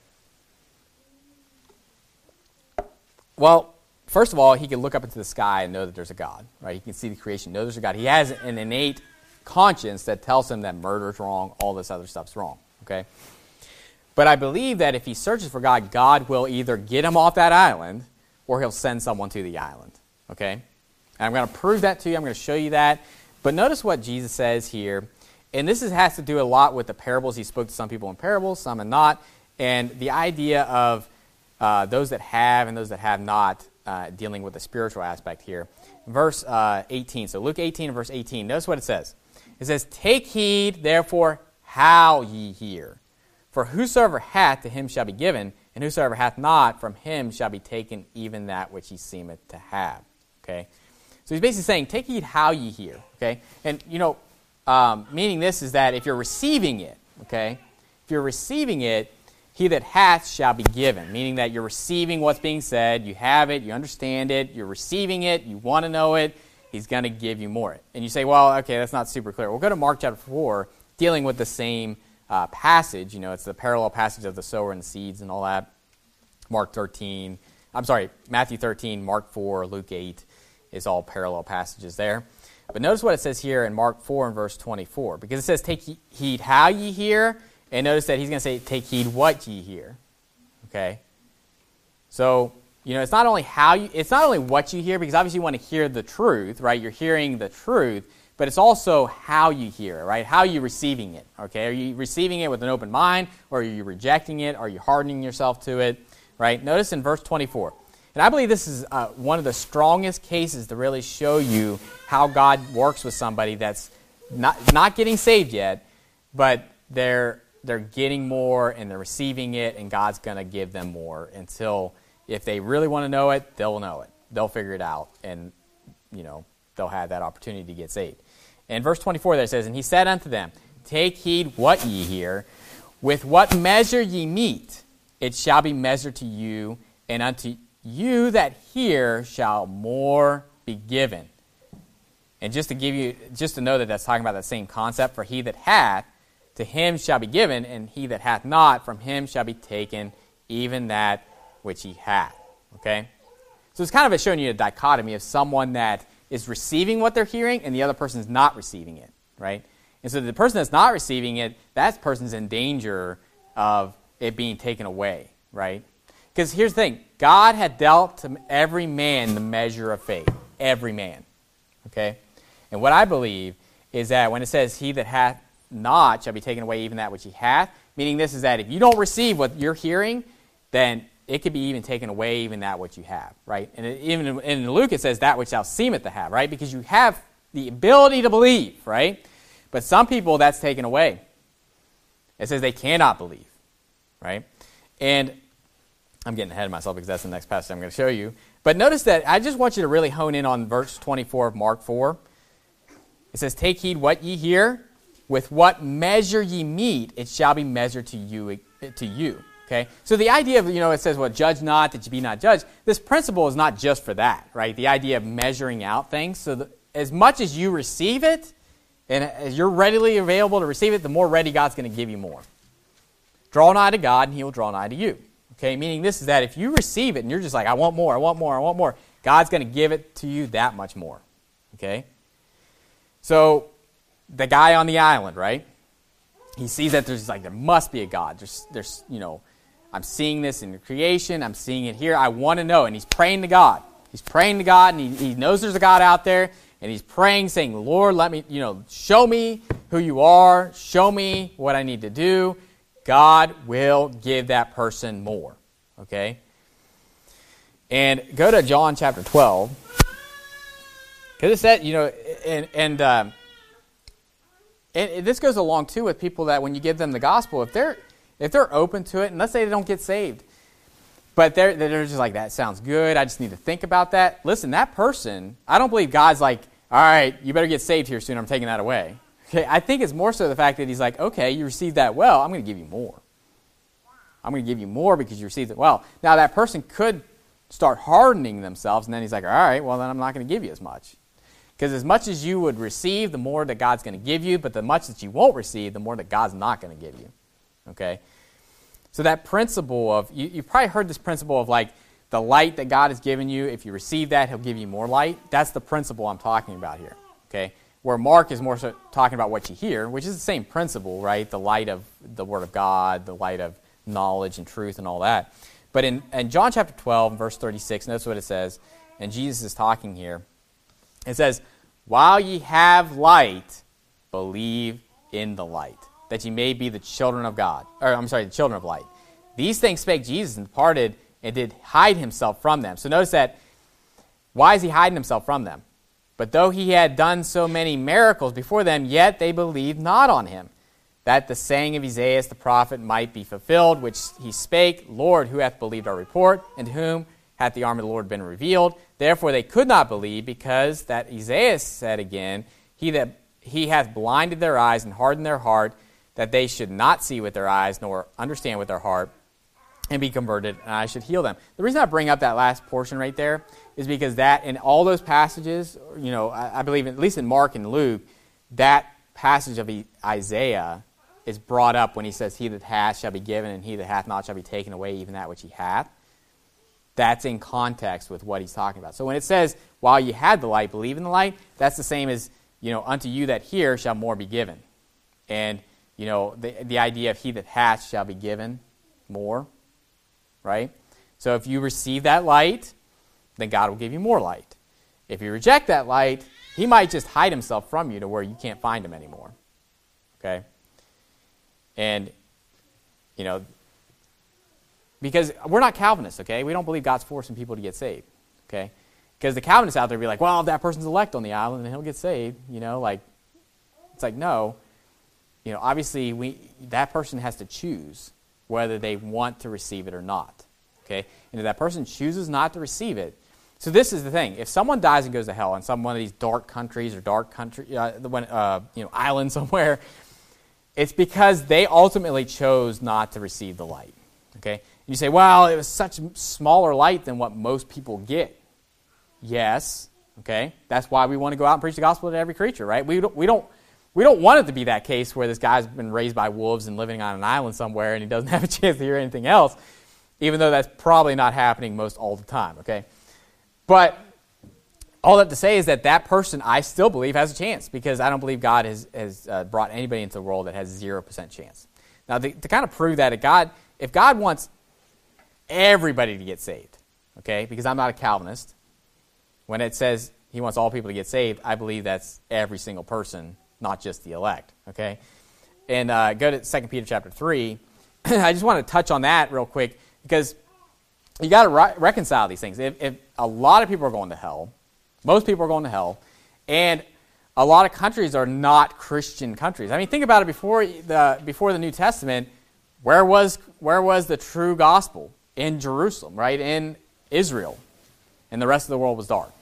[SPEAKER 1] Well, first of all, he can look up into the sky and know that there's a God, right? He can see the creation, know there's a God. He has an innate conscience that tells him that murder's wrong, all this other stuff's wrong, okay? But I believe that if he searches for God, God will either get him off that island or he'll send someone to the island, okay? And I'm going to prove that to you. I'm going to show you that. But notice what Jesus says here, and this is, has to do a lot with the parables. He spoke to some people in parables, some and not, and the idea of uh, those that have and those that have not, uh, dealing with the spiritual aspect here. Verse uh, eighteen, so Luke eighteen and verse eighteen, notice what it says. It says, take heed, therefore, how ye hear. For whosoever hath, to him shall be given, and whosoever hath not, from him shall be taken even that which he seemeth to have. Okay? So he's basically saying, take heed how ye hear, okay? And, you know, um, meaning this is that if you're receiving it, okay, if you're receiving it, he that hath shall be given, meaning that you're receiving what's being said, you have it, you understand it, you're receiving it, you want to know it, he's going to give you more. And you say, well, okay, that's not super clear. We'll go to Mark chapter four, dealing with the same uh, passage. You know, it's the parallel passage of the sower and the seeds and all that. Mark thirteen, I'm sorry, Matthew thirteen, Mark four, Luke eight. Is all parallel passages there. But notice what it says here in Mark four and verse twenty-four. Because it says, take heed how ye hear. And notice that he's going to say, take heed what ye hear. Okay? So, you know, it's not only how you, it's not only what you hear, because obviously you want to hear the truth, right? You're hearing the truth. but it's also how you hear it, right? How are you receiving it, okay? Are you receiving it with an open mind, or are you rejecting it? Are you hardening yourself to it, right? Notice in verse twenty-four. And I believe this is uh, one of the strongest cases to really show you how God works with somebody that's not not getting saved yet, but they're they're getting more and they're receiving it, and God's going to give them more until, if they really want to know it, they'll know it. They'll figure it out, and, you know, they'll have that opportunity to get saved. And verse twenty-four there says, and he said unto them, take heed what ye hear. With what measure ye meet, it shall be measured to you, and unto you that hear shall more be given. And just to give you, just to know that that's talking about that same concept, for he that hath, to him shall be given, and he that hath not, from him shall be taken even that which he hath. Okay? So it's kind of a showing you a dichotomy of someone that is receiving what they're hearing and the other person is not receiving it, right? And so the person that's not receiving it, that person's in danger of it being taken away, right? Because here's the thing. God had dealt to every man the measure of faith. Every man. Okay? And what I believe is that when it says, he that hath not shall be taken away even that which he hath, meaning this is that if you don't receive what you're hearing, then it could be even taken away even that which you have, right? And it, even in, in Luke it says that which thou seemeth to have, right? Because you have the ability to believe, right? But some people, that's taken away. It says they cannot believe, right? And I'm getting ahead of myself because that's the next passage I'm going to show you. But notice that I just want you to really hone in on verse twenty-four of Mark four. It says, take heed what ye hear. With what measure ye meet, it shall be measured to you. To you. Okay? So the idea of, you know, it says, well, judge not that you be not judged. This principle is not just for that, right? The idea of measuring out things. So the, as much as you receive it, and as you're readily available to receive it, the more ready God's going to give you more. Draw nigh to God, and he will draw nigh to you. Okay? Meaning this is that if you receive it, and you're just like, I want more, I want more, I want more, God's going to give it to you that much more. Okay? So the guy on the island, right? He sees that there's like, there must be a God. There's, there's, you know, I'm seeing this in creation. I'm seeing it here. I want to know. And he's praying to God. He's praying to God, and he, he knows there's a God out there. And he's praying, saying, Lord, let me, you know, show me who you are. Show me what I need to do. God will give that person more. Okay? And go to John chapter twelve. Because it said, you know, and, and, um, and this goes along, too, with people that when you give them the gospel, if they're if they're open to it, and let's say they don't get saved, but they're, they're just like, that sounds good, I just need to think about that. Listen, that person, I don't believe God's like, all right, you better get saved here soon, I'm taking that away. Okay, I think it's more so the fact that he's like, okay, you received that well, I'm going to give you more. I'm going to give you more because you received it well. Now, that person could start hardening themselves, and then he's like, all right, well, then I'm not going to give you as much. Because as much as you would receive, the more that God's going to give you, but the much that you won't receive, the more that God's not going to give you. Okay? So that principle of, you, you've probably heard this principle of like, the light that God has given you, if you receive that, he'll give you more light. That's the principle I'm talking about here. Okay? Where Mark is more so talking about what you hear, which is the same principle, right? The light of the Word of God, the light of knowledge and truth and all that. But in, in John chapter twelve, verse thirty-six, notice what it says, and Jesus is talking here. It says, while ye have light, believe in the light, that ye may be the children of God. Or, I'm sorry, the children of light. These things spake Jesus and departed and did hide himself from them. So notice that, why is he hiding himself from them? But though he had done so many miracles before them, yet they believed not on him, that the saying of Isaiah the prophet might be fulfilled, which he spake, Lord, who hath believed our report, and to whom hath the arm of the Lord been revealed? Therefore they could not believe, because that Isaiah said again, He that he hath blinded their eyes and hardened their heart, that they should not see with their eyes, nor understand with their heart, and be converted, and I should heal them. The reason I bring up that last portion right there is because that, in all those passages, you know, I, I believe, at least in Mark and Luke, that passage of Isaiah is brought up when he says, he that hath shall be given, and he that hath not shall be taken away, even that which he hath. That's in context with what he's talking about. So when it says, while you had the light, believe in the light, that's the same as, you know, unto you that hear shall more be given. And, you know, the, the idea of he that hath shall be given more, right? So if you receive that light, then God will give you more light. If you reject that light, He might just hide himself from you to where you can't find him anymore. Okay? And, you know, because we're not Calvinists, okay? We don't believe God's forcing people to get saved, okay? Because the Calvinists out there be like, well, if that person's elect on the island, then he'll get saved, you know, like, it's like, no. You know, obviously, we that person has to choose whether they want to receive it or not, okay? And if that person chooses not to receive it, so this is the thing. If someone dies and goes to hell in some one of these dark countries or dark country, uh, when, uh, you know, island somewhere, it's because they ultimately chose not to receive the light, okay? And you say, well, it was such a smaller light than what most people get. Yes, okay? That's why we want to go out and preach the gospel to every creature, right? We don't, we don't, we don't want it to be that case where this guy's been raised by wolves and living on an island somewhere and he doesn't have a chance to hear anything else, even though that's probably not happening most all the time, okay? But all that to say is that that person, I still believe, has a chance because I don't believe God has, has uh, brought anybody into the world that has zero percent chance. Now, to, to kind of prove that, if God, if God wants everybody to get saved, okay, because I'm not a Calvinist, when it says he wants all people to get saved, I believe that's every single person, not just the elect, okay? And uh, go to Second Peter chapter three. I just want to touch on that real quick because you got to re- reconcile these things. If, if a lot of people are going to hell, most people are going to hell, and a lot of countries are not Christian countries. I mean, think about it. Before the before the New Testament, where was where was the true gospel? In Jerusalem, right? In Israel, and the rest of the world was dark,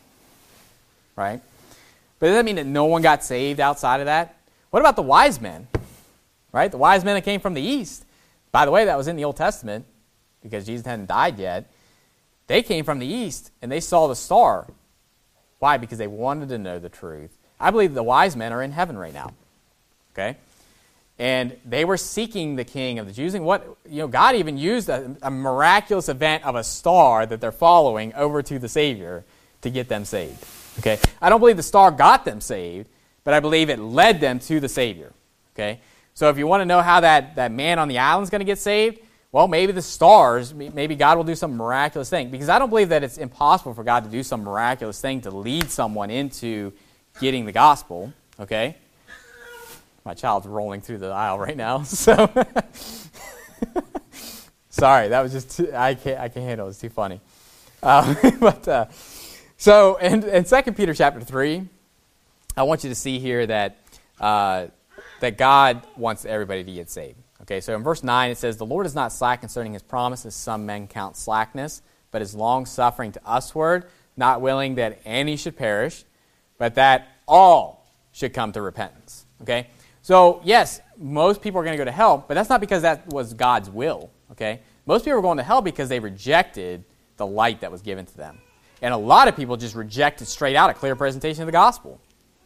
[SPEAKER 1] right? But does that mean that no one got saved outside of that? What about the wise men, right? The wise men that came from the east. By the way, that was in the Old Testament because Jesus hadn't died yet. They came from the east, and they saw the star. Why? Because they wanted to know the truth. I believe the wise men are in heaven right now, okay? And they were seeking the King of the Jews. And what, you know, God even used a, a miraculous event of a star that they're following over to the Savior to get them saved, okay? I don't believe the star got them saved, but I believe it led them to the Savior, okay? So if you want to know how that, that man on the island is going to get saved, well, maybe the stars, maybe God will do some miraculous thing. Because I don't believe that it's impossible for God to do some miraculous thing to lead someone into getting the gospel, okay? My child's rolling through the aisle right now, so sorry, that was just too, I can't I can't handle it. It's too funny. Uh, but uh, so in, in Second Peter chapter three, I want you to see here that uh, that God wants everybody to get saved. Okay, so in verse nine it says, "The Lord is not slack concerning his promise, as some men count slackness, but is long-suffering to usward, not willing that any should perish, but that all should come to repentance." Okay, so yes, most people are going to go to hell, but that's not because that was God's will. Okay, most people are going to hell because they rejected the light that was given to them. And a lot of people just rejected straight out a clear presentation of the gospel.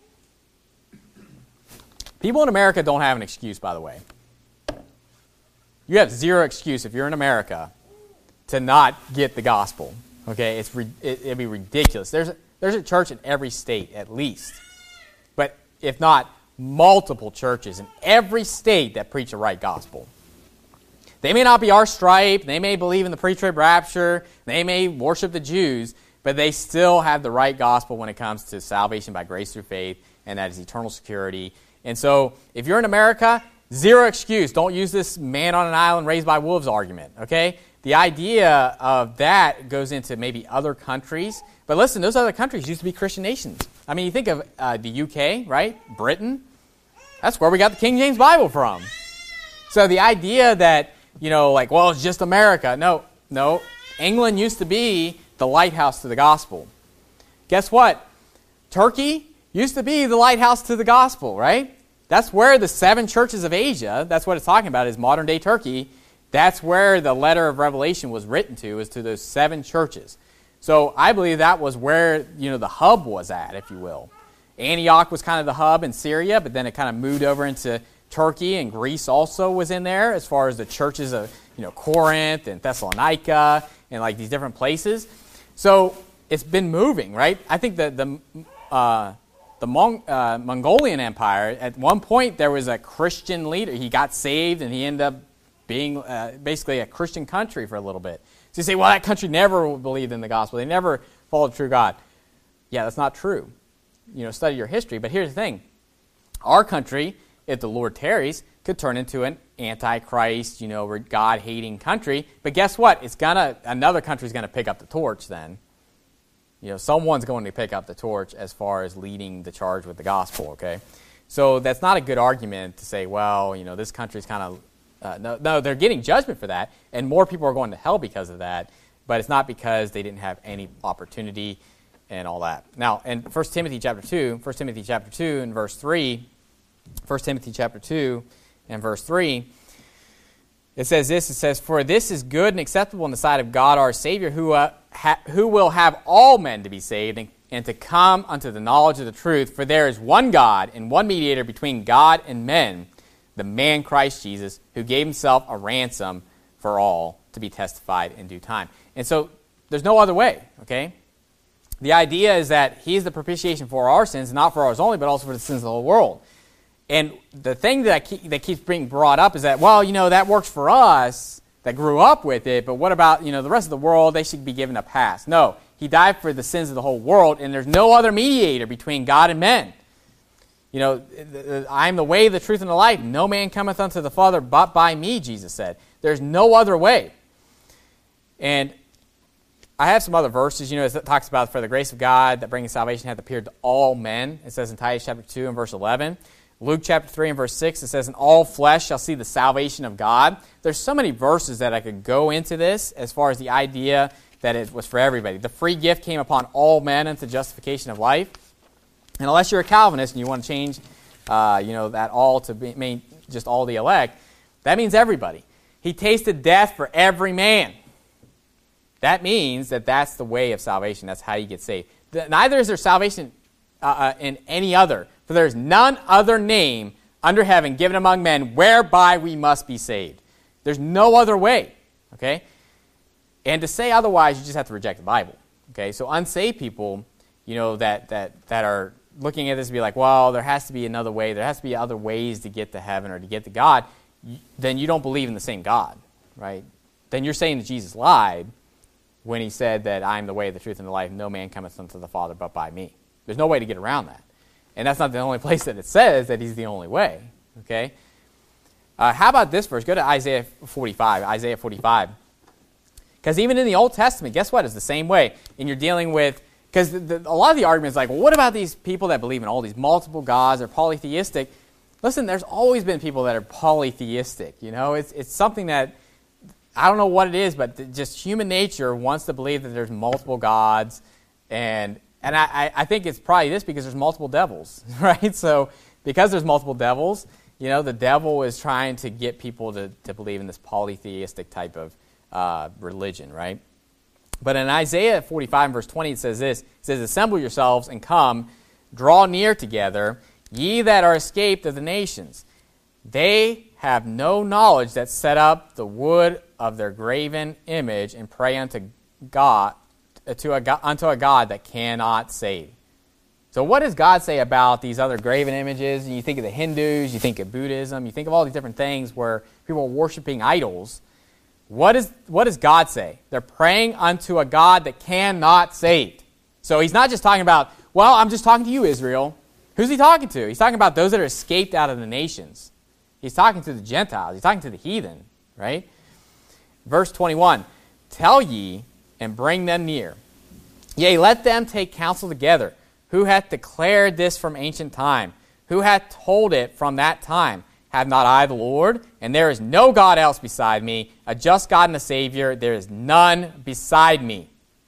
[SPEAKER 1] People in America don't have an excuse, by the way. You have zero excuse if you're in America to not get the gospel. Okay, it's it, it'd be ridiculous. There's a, there's a church in every state at least, but if not multiple churches in every state that preach the right gospel. They may not be our stripe. They may believe in the pre-trib rapture. They may worship the Jews, but they still have the right gospel when it comes to salvation by grace through faith, and that is eternal security. And so, if you're in America, zero excuse. Don't use this man on an island raised by wolves argument, okay? The idea of that goes into maybe other countries. But listen, those other countries used to be Christian nations. I mean, you think of uh, the U K, right? Britain. That's where we got the King James Bible from. So the idea that, you know, like, well, it's just America. No, no. England used to be the lighthouse to the gospel. Guess what? Turkey used to be the lighthouse to the gospel, right? That's where the seven churches of Asia, that's what it's talking about, is modern-day Turkey. That's where the letter of Revelation was written to, is to those seven churches. So I believe that was where, you know, the hub was at, if you will. Antioch was kind of the hub in Syria, but then it kind of moved over into Turkey, and Greece also was in there as far as the churches of, you know, Corinth and Thessalonica and like these different places. So it's been moving, right? I think that the uh, the Mong- uh, Mongolian Empire, at one point there was a Christian leader. He got saved and he ended up being uh, basically a Christian country for a little bit. So you say, well, that country never believed in the gospel. They never followed true God. Yeah, that's not true. you know, study your history. But here's the thing. Our country, if the Lord tarries, could turn into an antichrist, you know, God-hating country. But guess what? It's gonna another country's going to pick up the torch then. You know, someone's going to pick up the torch as far as leading the charge with the gospel, okay? So that's not a good argument to say, well, you know, this country's kind of, uh, no, no, they're getting judgment for that, and more people are going to hell because of that, but it's not because they didn't have any opportunity and all that. Now, in First Timothy chapter two, First Timothy chapter two and verse three, First Timothy chapter two and verse three, it says this, it says, "For this is good and acceptable in the sight of God our Savior, who uh, ha- who will have all men to be saved and, and to come unto the knowledge of the truth. For there is one God and one mediator between God and men, the man Christ Jesus, who gave himself a ransom for all, to be testified in due time." And so there's no other way, okay? The idea is that he is the propitiation for our sins, not for ours only, but also for the sins of the whole world. And the thing that, I keep, that keeps being brought up is that, well, you know, that works for us that grew up with it, but what about, you know, the rest of the world? They should be given a pass. No, he died for the sins of the whole world, and there's no other mediator between God and men. You know, I am the way, the truth, and the life. No man cometh unto the Father but by me, Jesus said. There's no other way. And I have some other verses, you know, it talks about, for the grace of God that bringeth salvation hath appeared to all men. It says in Titus chapter two and verse eleven. Luke chapter three and verse six, it says, "And all flesh shall see the salvation of God." There's so many verses that I could go into this as far as the idea that it was for everybody. The free gift came upon all men unto justification of life. And unless you're a Calvinist and you want to change, uh, you know, that all to be, mean just all the elect, that means everybody. He tasted death for every man. That means that that's the way of salvation. That's how you get saved. Neither is there salvation uh, uh, in any other. For there is none other name under heaven given among men whereby we must be saved. There's no other way, okay? And to say otherwise, you just have to reject the Bible, okay? So unsaved people, you know, that that that are looking at this and be like, well, there has to be another way. There has to be other ways to get to heaven or to get to God. Then you don't believe in the same God, right? Then you're saying that Jesus lied when he said that I am the way, the truth, and the life. No man cometh unto the Father but by me. There's no way to get around that. And that's not the only place that it says that he's the only way, okay? Uh, how about this verse? Go to Isaiah forty-five, Isaiah forty-five. Because even in the Old Testament, guess what? It's the same way. And you're dealing with, because a lot of the argument is like, well, what about these people that believe in all these multiple gods or polytheistic? Listen, there's always been people that are polytheistic, you know? It's, it's something that, I don't know what it is, but just human nature wants to believe that there's multiple gods, and And I, I think it's probably this because there's multiple devils, right? So because there's multiple devils, you know, the devil is trying to get people to, to believe in this polytheistic type of uh, religion, right? But in Isaiah forty-five, verse twenty, it says this. It says, "Assemble yourselves and come, draw near together, ye that are escaped of the nations. They have no knowledge that set up the wood of their graven image and pray unto God, To a, unto a God that cannot save." So what does God say about these other graven images? You think of the Hindus, you think of Buddhism, you think of all these different things where people are worshiping idols. What, is, what does God say? They're praying unto a God that cannot save. So he's not just talking about, well, I'm just talking to you, Israel. Who's he talking to? He's talking about those that are escaped out of the nations. He's talking to the Gentiles. He's talking to the heathen, right? Verse twenty-one, "Tell ye, and bring them near. Yea, let them take counsel together. Who hath declared this from ancient time? Who hath told it from that time? Have not I the Lord? And there is no God else beside me, a just God and a Savior. There is none beside me."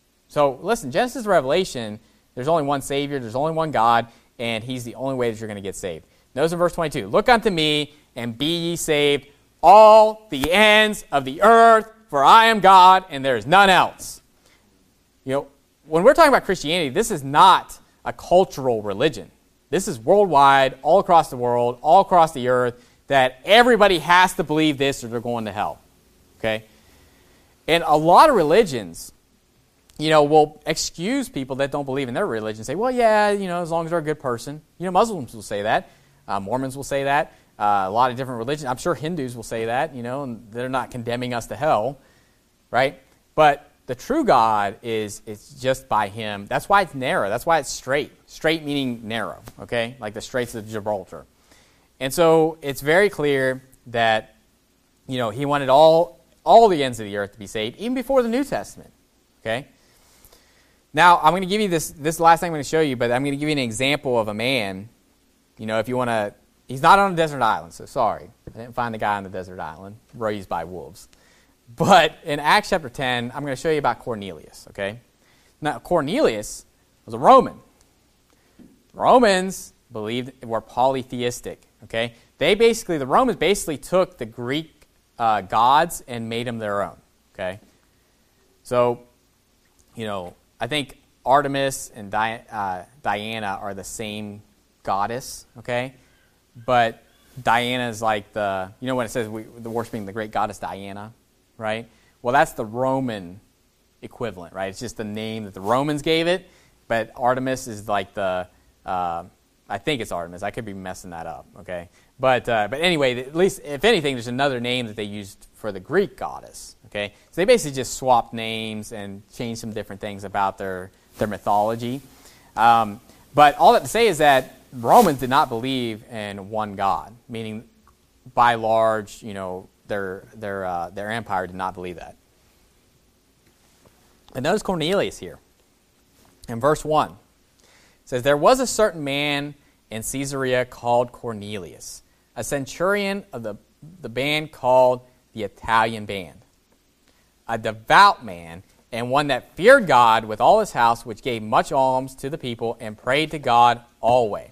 [SPEAKER 1] So listen, Genesis to Revelation, there's only one Savior, there's only one God, and he's the only way that you're going to get saved. Notice in verse twenty-two, "Look unto me, and be ye saved, all the ends of the earth, for I am God, and there is none else." You know, when we're talking about Christianity, this is not a cultural religion. This is worldwide, all across the world, all across the earth, that everybody has to believe this or they're going to hell. Okay? And a lot of religions, you know, will excuse people that don't believe in their religion, say, well, yeah, you know, as long as they're a good person. You know, Muslims will say that. Uh, Mormons will say that. Uh, a lot of different religions. I'm sure Hindus will say that, you know, and they're not condemning us to hell, right? But the true God is it's just by him. That's why it's narrow. That's why it's straight. Straight meaning narrow, okay? Like the Straits of Gibraltar. And so it's very clear that, you know, he wanted all all the ends of the earth to be saved, even before the New Testament, okay? Now, I'm going to give you this, this last thing I'm going to show you, but I'm going to give you an example of a man, you know, if you want to, he's not on a desert island, so sorry. I didn't find the guy on the desert island, raised by wolves. But in Acts chapter ten, I'm going to show you about Cornelius, okay? Now, Cornelius was a Roman. Romans believed were polytheistic, okay? They basically, the Romans basically took the Greek uh, gods and made them their own, okay? So, you know, I think Artemis and Di- uh, Diana are the same goddess, okay? But Diana is like the, you know when it says we, the worshiping the great goddess Diana, right? Well, that's the Roman equivalent, right? It's just the name that the Romans gave it, but Artemis is like the, uh, I think it's Artemis. I could be messing that up, okay? But uh, but anyway, at least, if anything, there's another name that they used for the Greek goddess, okay? So they basically just swapped names and changed some different things about their, their mythology. Um, but all that to say is that Romans did not believe in one God, meaning by large, you know, their their uh, their empire did not believe that. And notice Cornelius here. In verse one, it says, "There was a certain man in Caesarea called Cornelius, a centurion of the, the band called the Italian band, a devout man, and one that feared God with all his house, which gave much alms to the people and prayed to God always."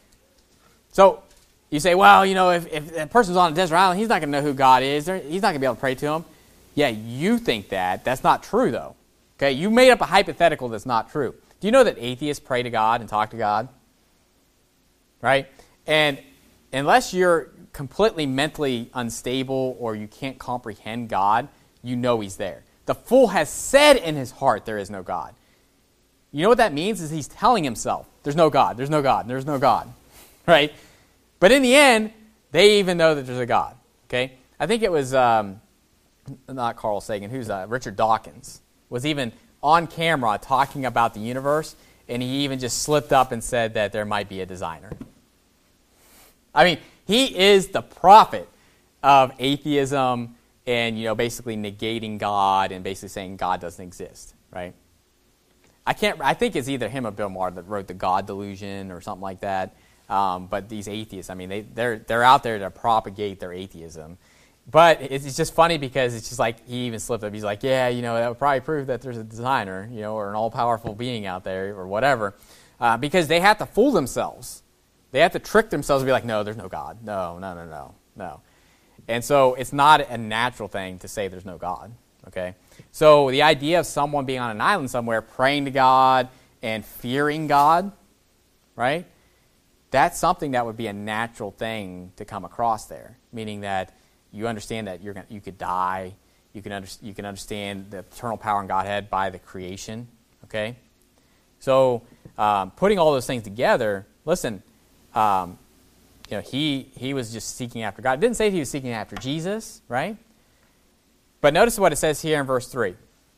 [SPEAKER 1] So you say, well, you know, if, if a person's on a desert island, he's not going to know who God is. He's not going to be able to pray to him. Yeah, you think that. That's not true, though. Okay, you made up a hypothetical that's not true. Do you know that atheists pray to God and talk to God? Right? And unless you're completely mentally unstable or you can't comprehend God, you know he's there. The fool has said in his heart there is no God. You know what that means is he's telling himself, there's no God, there's no God, there's no God. Right? But in the end, they even know that there's a God. Okay? I think it was, um, not Carl Sagan, who's uh, Richard Dawkins, was even on camera talking about the universe, and he even just slipped up and said that there might be a designer. I mean, he is the prophet of atheism and, you know, basically negating God and basically saying God doesn't exist, right? I can't. I think it's either him or Bill Maher that wrote the God Delusion or something like that. Um, but these atheists, I mean, they, they're they're out there to propagate their atheism. But it's just funny because it's just like he even slipped up. He's like, yeah, you know, that would probably prove that there's a designer, you know, or an all-powerful being out there or whatever. Uh, because they have to fool themselves. They have to trick themselves and be like, no, there's no God. No, no, no, no, no. And so it's not a natural thing to say there's no God, okay? So the idea of someone being on an island somewhere praying to God and fearing God, right? That's something that would be a natural thing to come across there, meaning that you understand that you're gonna, you could die, you can, under, you can understand the eternal power in Godhead by the creation, okay? So um, putting all those things together, listen, um, you know, he he was just seeking after God. It didn't say he was seeking after Jesus, right? But notice what it says here in verse three.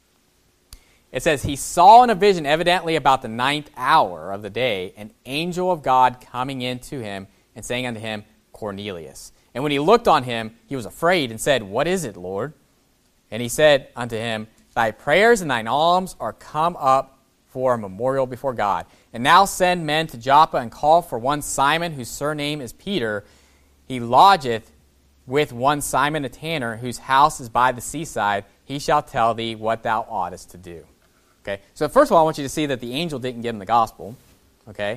[SPEAKER 1] It says, he saw in a vision, evidently about the ninth hour of the day, an angel of God coming in to him and saying unto him, Cornelius. And when he looked on him, he was afraid and said, what is it, Lord? And he said unto him, thy prayers and thine alms are come up for a memorial before God. And now send men to Joppa and call for one Simon, whose surname is Peter. He lodgeth with one Simon a tanner, whose house is by the seaside. He shall tell thee what thou oughtest to do. Okay, so first of all, I want you to see that the angel didn't give him the gospel. Okay,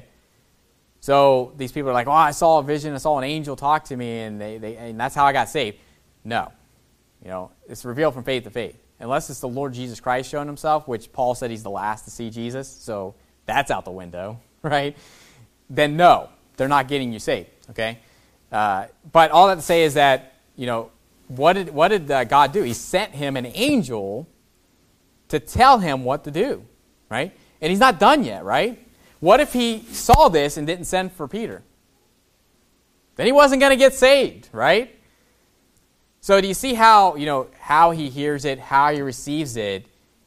[SPEAKER 1] so these people are like, oh, I saw a vision, I saw an angel talk to me, and they, they and that's how I got saved. No, you know, it's revealed from faith to faith. Unless it's the Lord Jesus Christ showing himself, which Paul said he's the last to see Jesus, so that's out the window, right? Then no, they're not getting you saved, okay? Uh, but all that to say is that, you know, what did what did uh, God do? He sent him an angel to tell him what to do, right? And he's not done yet, right? What if he saw this and didn't send for Peter? Then he wasn't going to get saved, right? So do you see how, you know, how he hears it, how he receives it,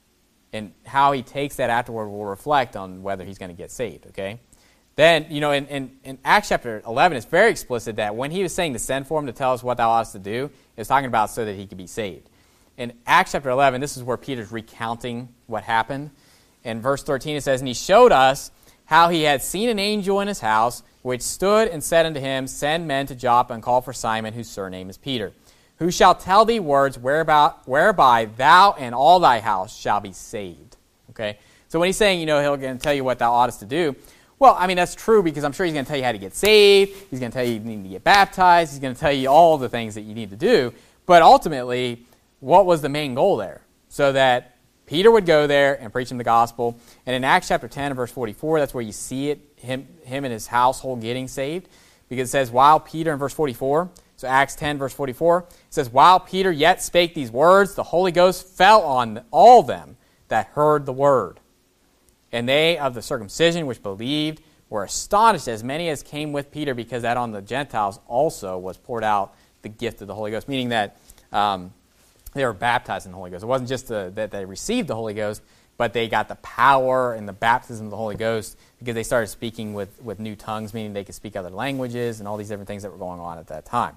[SPEAKER 1] and how he takes that afterward will reflect on whether he's going to get saved, okay? Then, you know, in, in, in Acts chapter eleven, it's very explicit that when he was saying to send for him to tell us what thou oughtest to do, it was talking about so that he could be saved. In Acts chapter eleven, this is where Peter's recounting what happened. In verse thirteen, it says, and he showed us how he had seen an angel in his house, which stood and said unto him, send men to Joppa and call for Simon, whose surname is Peter, who shall tell thee words whereby, whereby thou and all thy house shall be saved. Okay? So when he's saying, you know, he'll going to tell you what thou oughtest to do, well, I mean, that's true because I'm sure he's going to tell you how to get saved. He's going to tell you you need to get baptized. He's going to tell you all the things that you need to do. But ultimately, what was the main goal there? So that Peter would go there and preach him the gospel. And in Acts chapter ten, verse forty-four, that's where you see it, him, him and his household getting saved. Because it says, while Peter, in verse forty-four, so Acts ten, verse forty-four, it says, while Peter yet spake these words, the Holy Ghost fell on all them that heard the word. And they of the circumcision which believed were astonished, as many as came with Peter, because that on the Gentiles also was poured out the gift of the Holy Ghost, meaning that um, they were baptized in the Holy Ghost. It wasn't just the, that they received the Holy Ghost, but they got the power and the baptism of the Holy Ghost because they started speaking with, with new tongues, meaning they could speak other languages and all these different things that were going on at that time.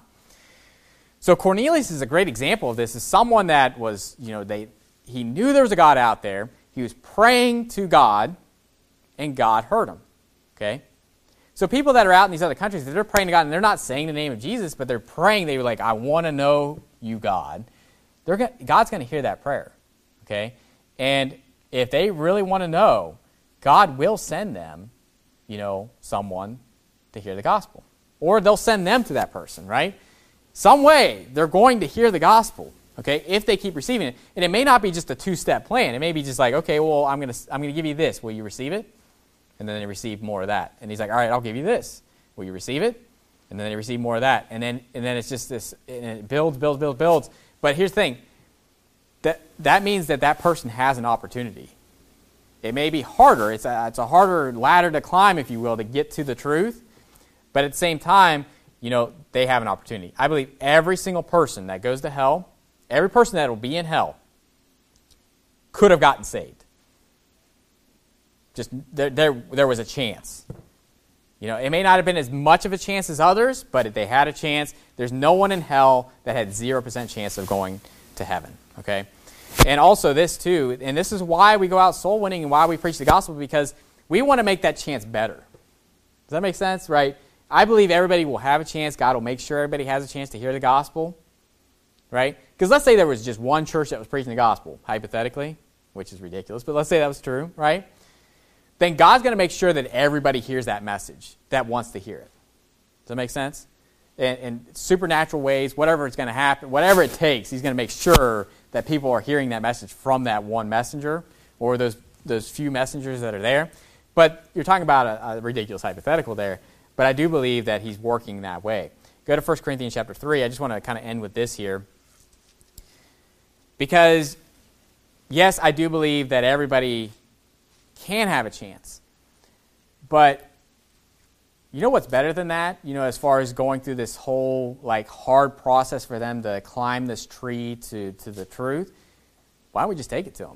[SPEAKER 1] So Cornelius is a great example of this. Is someone that was, you know, they he knew there was a God out there. He was praying to God, and God heard him. Okay? So people that are out in these other countries, they're praying to God, and they're not saying the name of Jesus, but they're praying. They were like, I want to know you, God. They're gonna, God's going to hear that prayer. Okay? And if they really want to know, God will send them, you know, someone to hear the gospel. Or they'll send them to that person, right? Some way, they're going to hear the gospel. Okay, if they keep receiving it. And it may not be just a two-step plan. It may be just like, okay, well, I'm going to I'm going to give you this. Will you receive it? And then they receive more of that. And he's like, all right, I'll give you this. Will you receive it? And then they receive more of that. And then and then it's just this, and it builds, builds, builds, builds. But here's the thing. That, that means that that person has an opportunity. It may be harder. It's a, it's a harder ladder to climb, if you will, to get to the truth. But at the same time, you know, they have an opportunity. I believe every single person that goes to hell, every person that will be in hell could have gotten saved. Just there, there, there was a chance. You know, it may not have been as much of a chance as others, but if they had a chance, there's no one in hell that had zero percent chance of going to heaven. Okay, and also this too, and this is why we go out soul winning and why we preach the gospel, because we want to make that chance better. Does that make sense? Right? I believe everybody will have a chance. God will make sure everybody has a chance to hear the gospel. Right? Because let's say there was just one church that was preaching the gospel, hypothetically, which is ridiculous, but let's say that was true, right? Then God's going to make sure that everybody hears that message that wants to hear it. Does that make sense? In, in supernatural ways, whatever it's going to happen, whatever it takes, he's going to make sure that people are hearing that message from that one messenger or those those few messengers that are there. But you're talking about a, a ridiculous hypothetical there, but I do believe that he's working that way. Go to First Corinthians chapter three. I just want to kind of end with this here. Because, yes, I do believe that everybody can have a chance. But you know what's better than that? You know, as far as going through this whole, like, hard process for them to climb this tree to, to the truth? Why don't we just take it to them?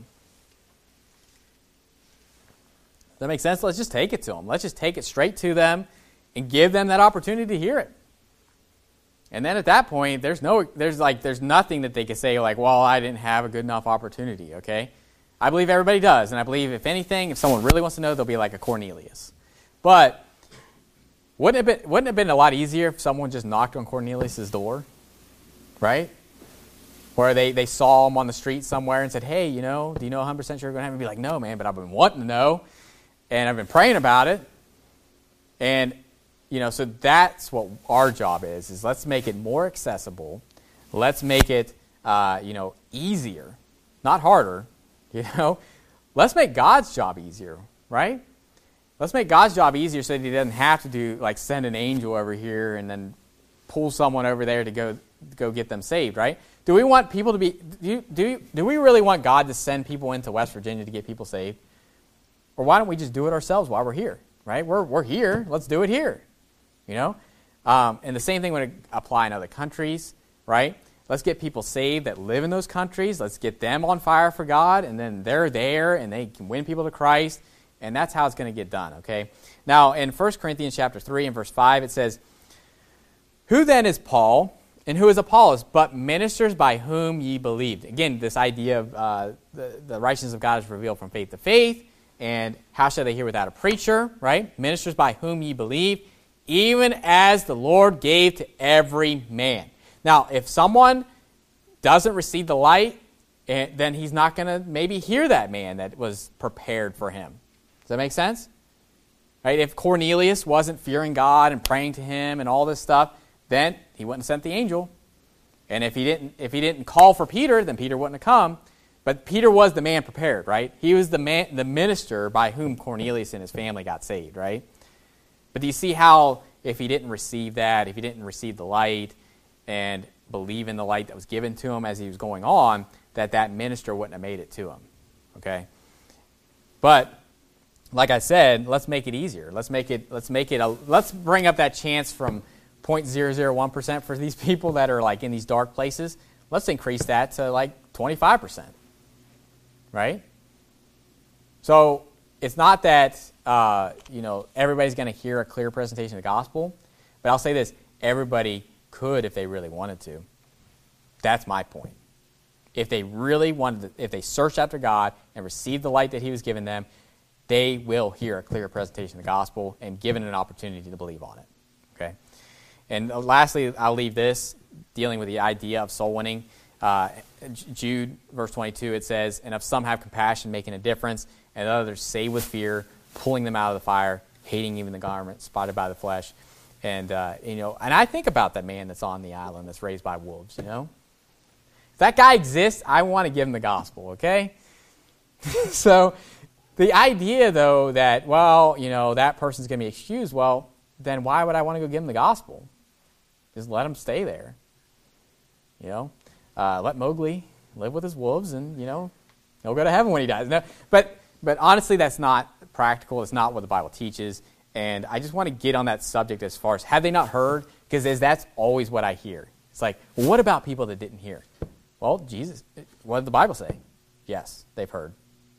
[SPEAKER 1] Does that make sense? Let's just take it to them. Let's just take it straight to them and give them that opportunity to hear it. And then at that point, there's no, there's like, there's nothing that they can say like, well, I didn't have a good enough opportunity. Okay, I believe everybody does, and I believe if anything, if someone really wants to know, they'll be like a Cornelius. But wouldn't it have been, wouldn't it have been a lot easier if someone just knocked on Cornelius's door, right? Where they, they saw him on the street somewhere and said, hey, you know, do you know one hundred percent sure you're going to have him? Be like, no, man, but I've been wanting to know, and I've been praying about it, and you know, so that's what our job is, is let's make it more accessible. Let's make it, uh, you know, easier, not harder, you know. Let's make God's job easier, right? Let's make God's job easier so that he doesn't have to do, like, send an angel over here and then pull someone over there to go go get them saved, right? Do we want people to be, do, you, do, you, do we really want God to send people into West Virginia to get people saved? Or why don't we just do it ourselves while we're here, right? We're, we're here, let's do it here. You know, um, and the same thing would apply in other countries, right? let's get people saved that live in those countries. Let's get them on fire for God, and then they're there, and they can win people to Christ, and that's how it's going to get done, okay? Now, in First Corinthians chapter three and verse five, it says, "Who then is Paul, and who is Apollos, but ministers by whom ye believed?" Again, this idea of uh, the, the righteousness of God is revealed from faith to faith, and how shall they hear without a preacher, right? Ministers by whom ye believe, even as the Lord gave to every man. Now, if someone doesn't receive the light, then he's not going to maybe hear that man that was prepared for him. Does that make sense? Right? If Cornelius wasn't fearing God and praying to him and all this stuff, then he wouldn't have sent the angel. And if he didn't, if he didn't call for Peter, then Peter wouldn't have come. But Peter was the man prepared, right? He was the man, the minister by whom Cornelius and his family got saved, right? But do you see how if he didn't receive that, if he didn't receive the light and believe in the light that was given to him as he was going on, that that minister wouldn't have made it to him, okay? But like I said, let's make it easier. Let's make it. Let's make it. A, let's bring up that chance from zero point zero zero one percent for these people that are like in these dark places. Let's increase that to like twenty-five percent, right? So it's not that uh, you know everybody's going to hear a clear presentation of the gospel, but I'll say this: everybody could if they really wanted to. That's my point. If they really wanted, to, if they searched after God and received the light that He was giving them, they will hear a clear presentation of the gospel and given an opportunity to believe on it. Okay. And lastly, I'll leave this dealing with the idea of soul winning. Uh, Jude, verse twenty-two, it says, "And if some have compassion, making a difference, and others save with fear, pulling them out of the fire, hating even the garment, spotted by the flesh." And uh, you know, and I think about that man that's on the island that's raised by wolves. You know, if that guy exists, I want to give him the gospel. Okay, so the idea, though, that well, you know, that person's going to be excused. Well, then why would I want to go give him the gospel? Just let him stay there. You know, uh, let Mowgli live with his wolves, and you know, he'll go to heaven when he dies. No, but but honestly, that's not practical. It's not what the Bible teaches. And I just want to get on that subject as far as, have they not heard? Because that's always what I hear. It's like, well, what about people that didn't hear? Well, Jesus, what did the Bible say? Yes, they've heard.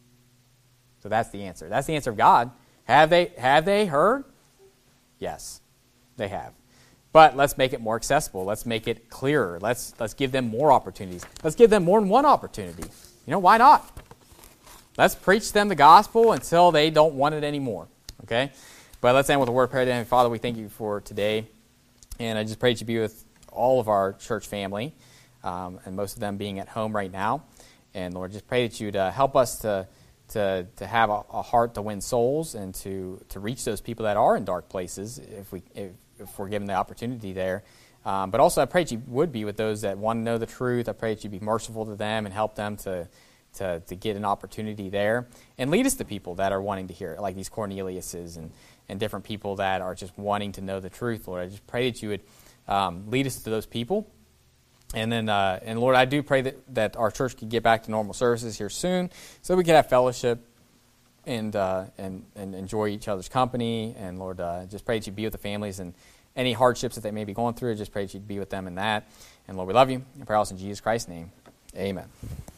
[SPEAKER 1] So that's the answer. That's the answer of God. Have they have they heard? Yes, they have. But let's make it more accessible. Let's make it clearer. Let's let's give them more opportunities. Let's give them more than one opportunity. You know, why not? Let's preach them the gospel until they don't want it anymore. Okay? But let's end with a word of prayer. Father, we thank you for today. And I just pray that you be with all of our church family, um, and most of them being at home right now. And Lord, just pray that you'd uh, help us to to to have a, a heart to win souls and to, to reach those people that are in dark places if, we, if, if we're given the opportunity there. Um, but also I pray that you would be with those that want to know the truth. I pray that you'd be merciful to them and help them to to, to get an opportunity there. And lead us to people that are wanting to hear it, like these Corneliuses and and different people that are just wanting to know the truth, Lord. I just pray that you would um, lead us to those people. And then, uh, and Lord, I do pray that, that our church could get back to normal services here soon so we can have fellowship and uh, and, and enjoy each other's company. And Lord, uh, just pray that you be with the families and any hardships that they may be going through. Just pray that you'd be with them in that. And Lord, we love you. And pray also in Jesus Christ's name. Amen.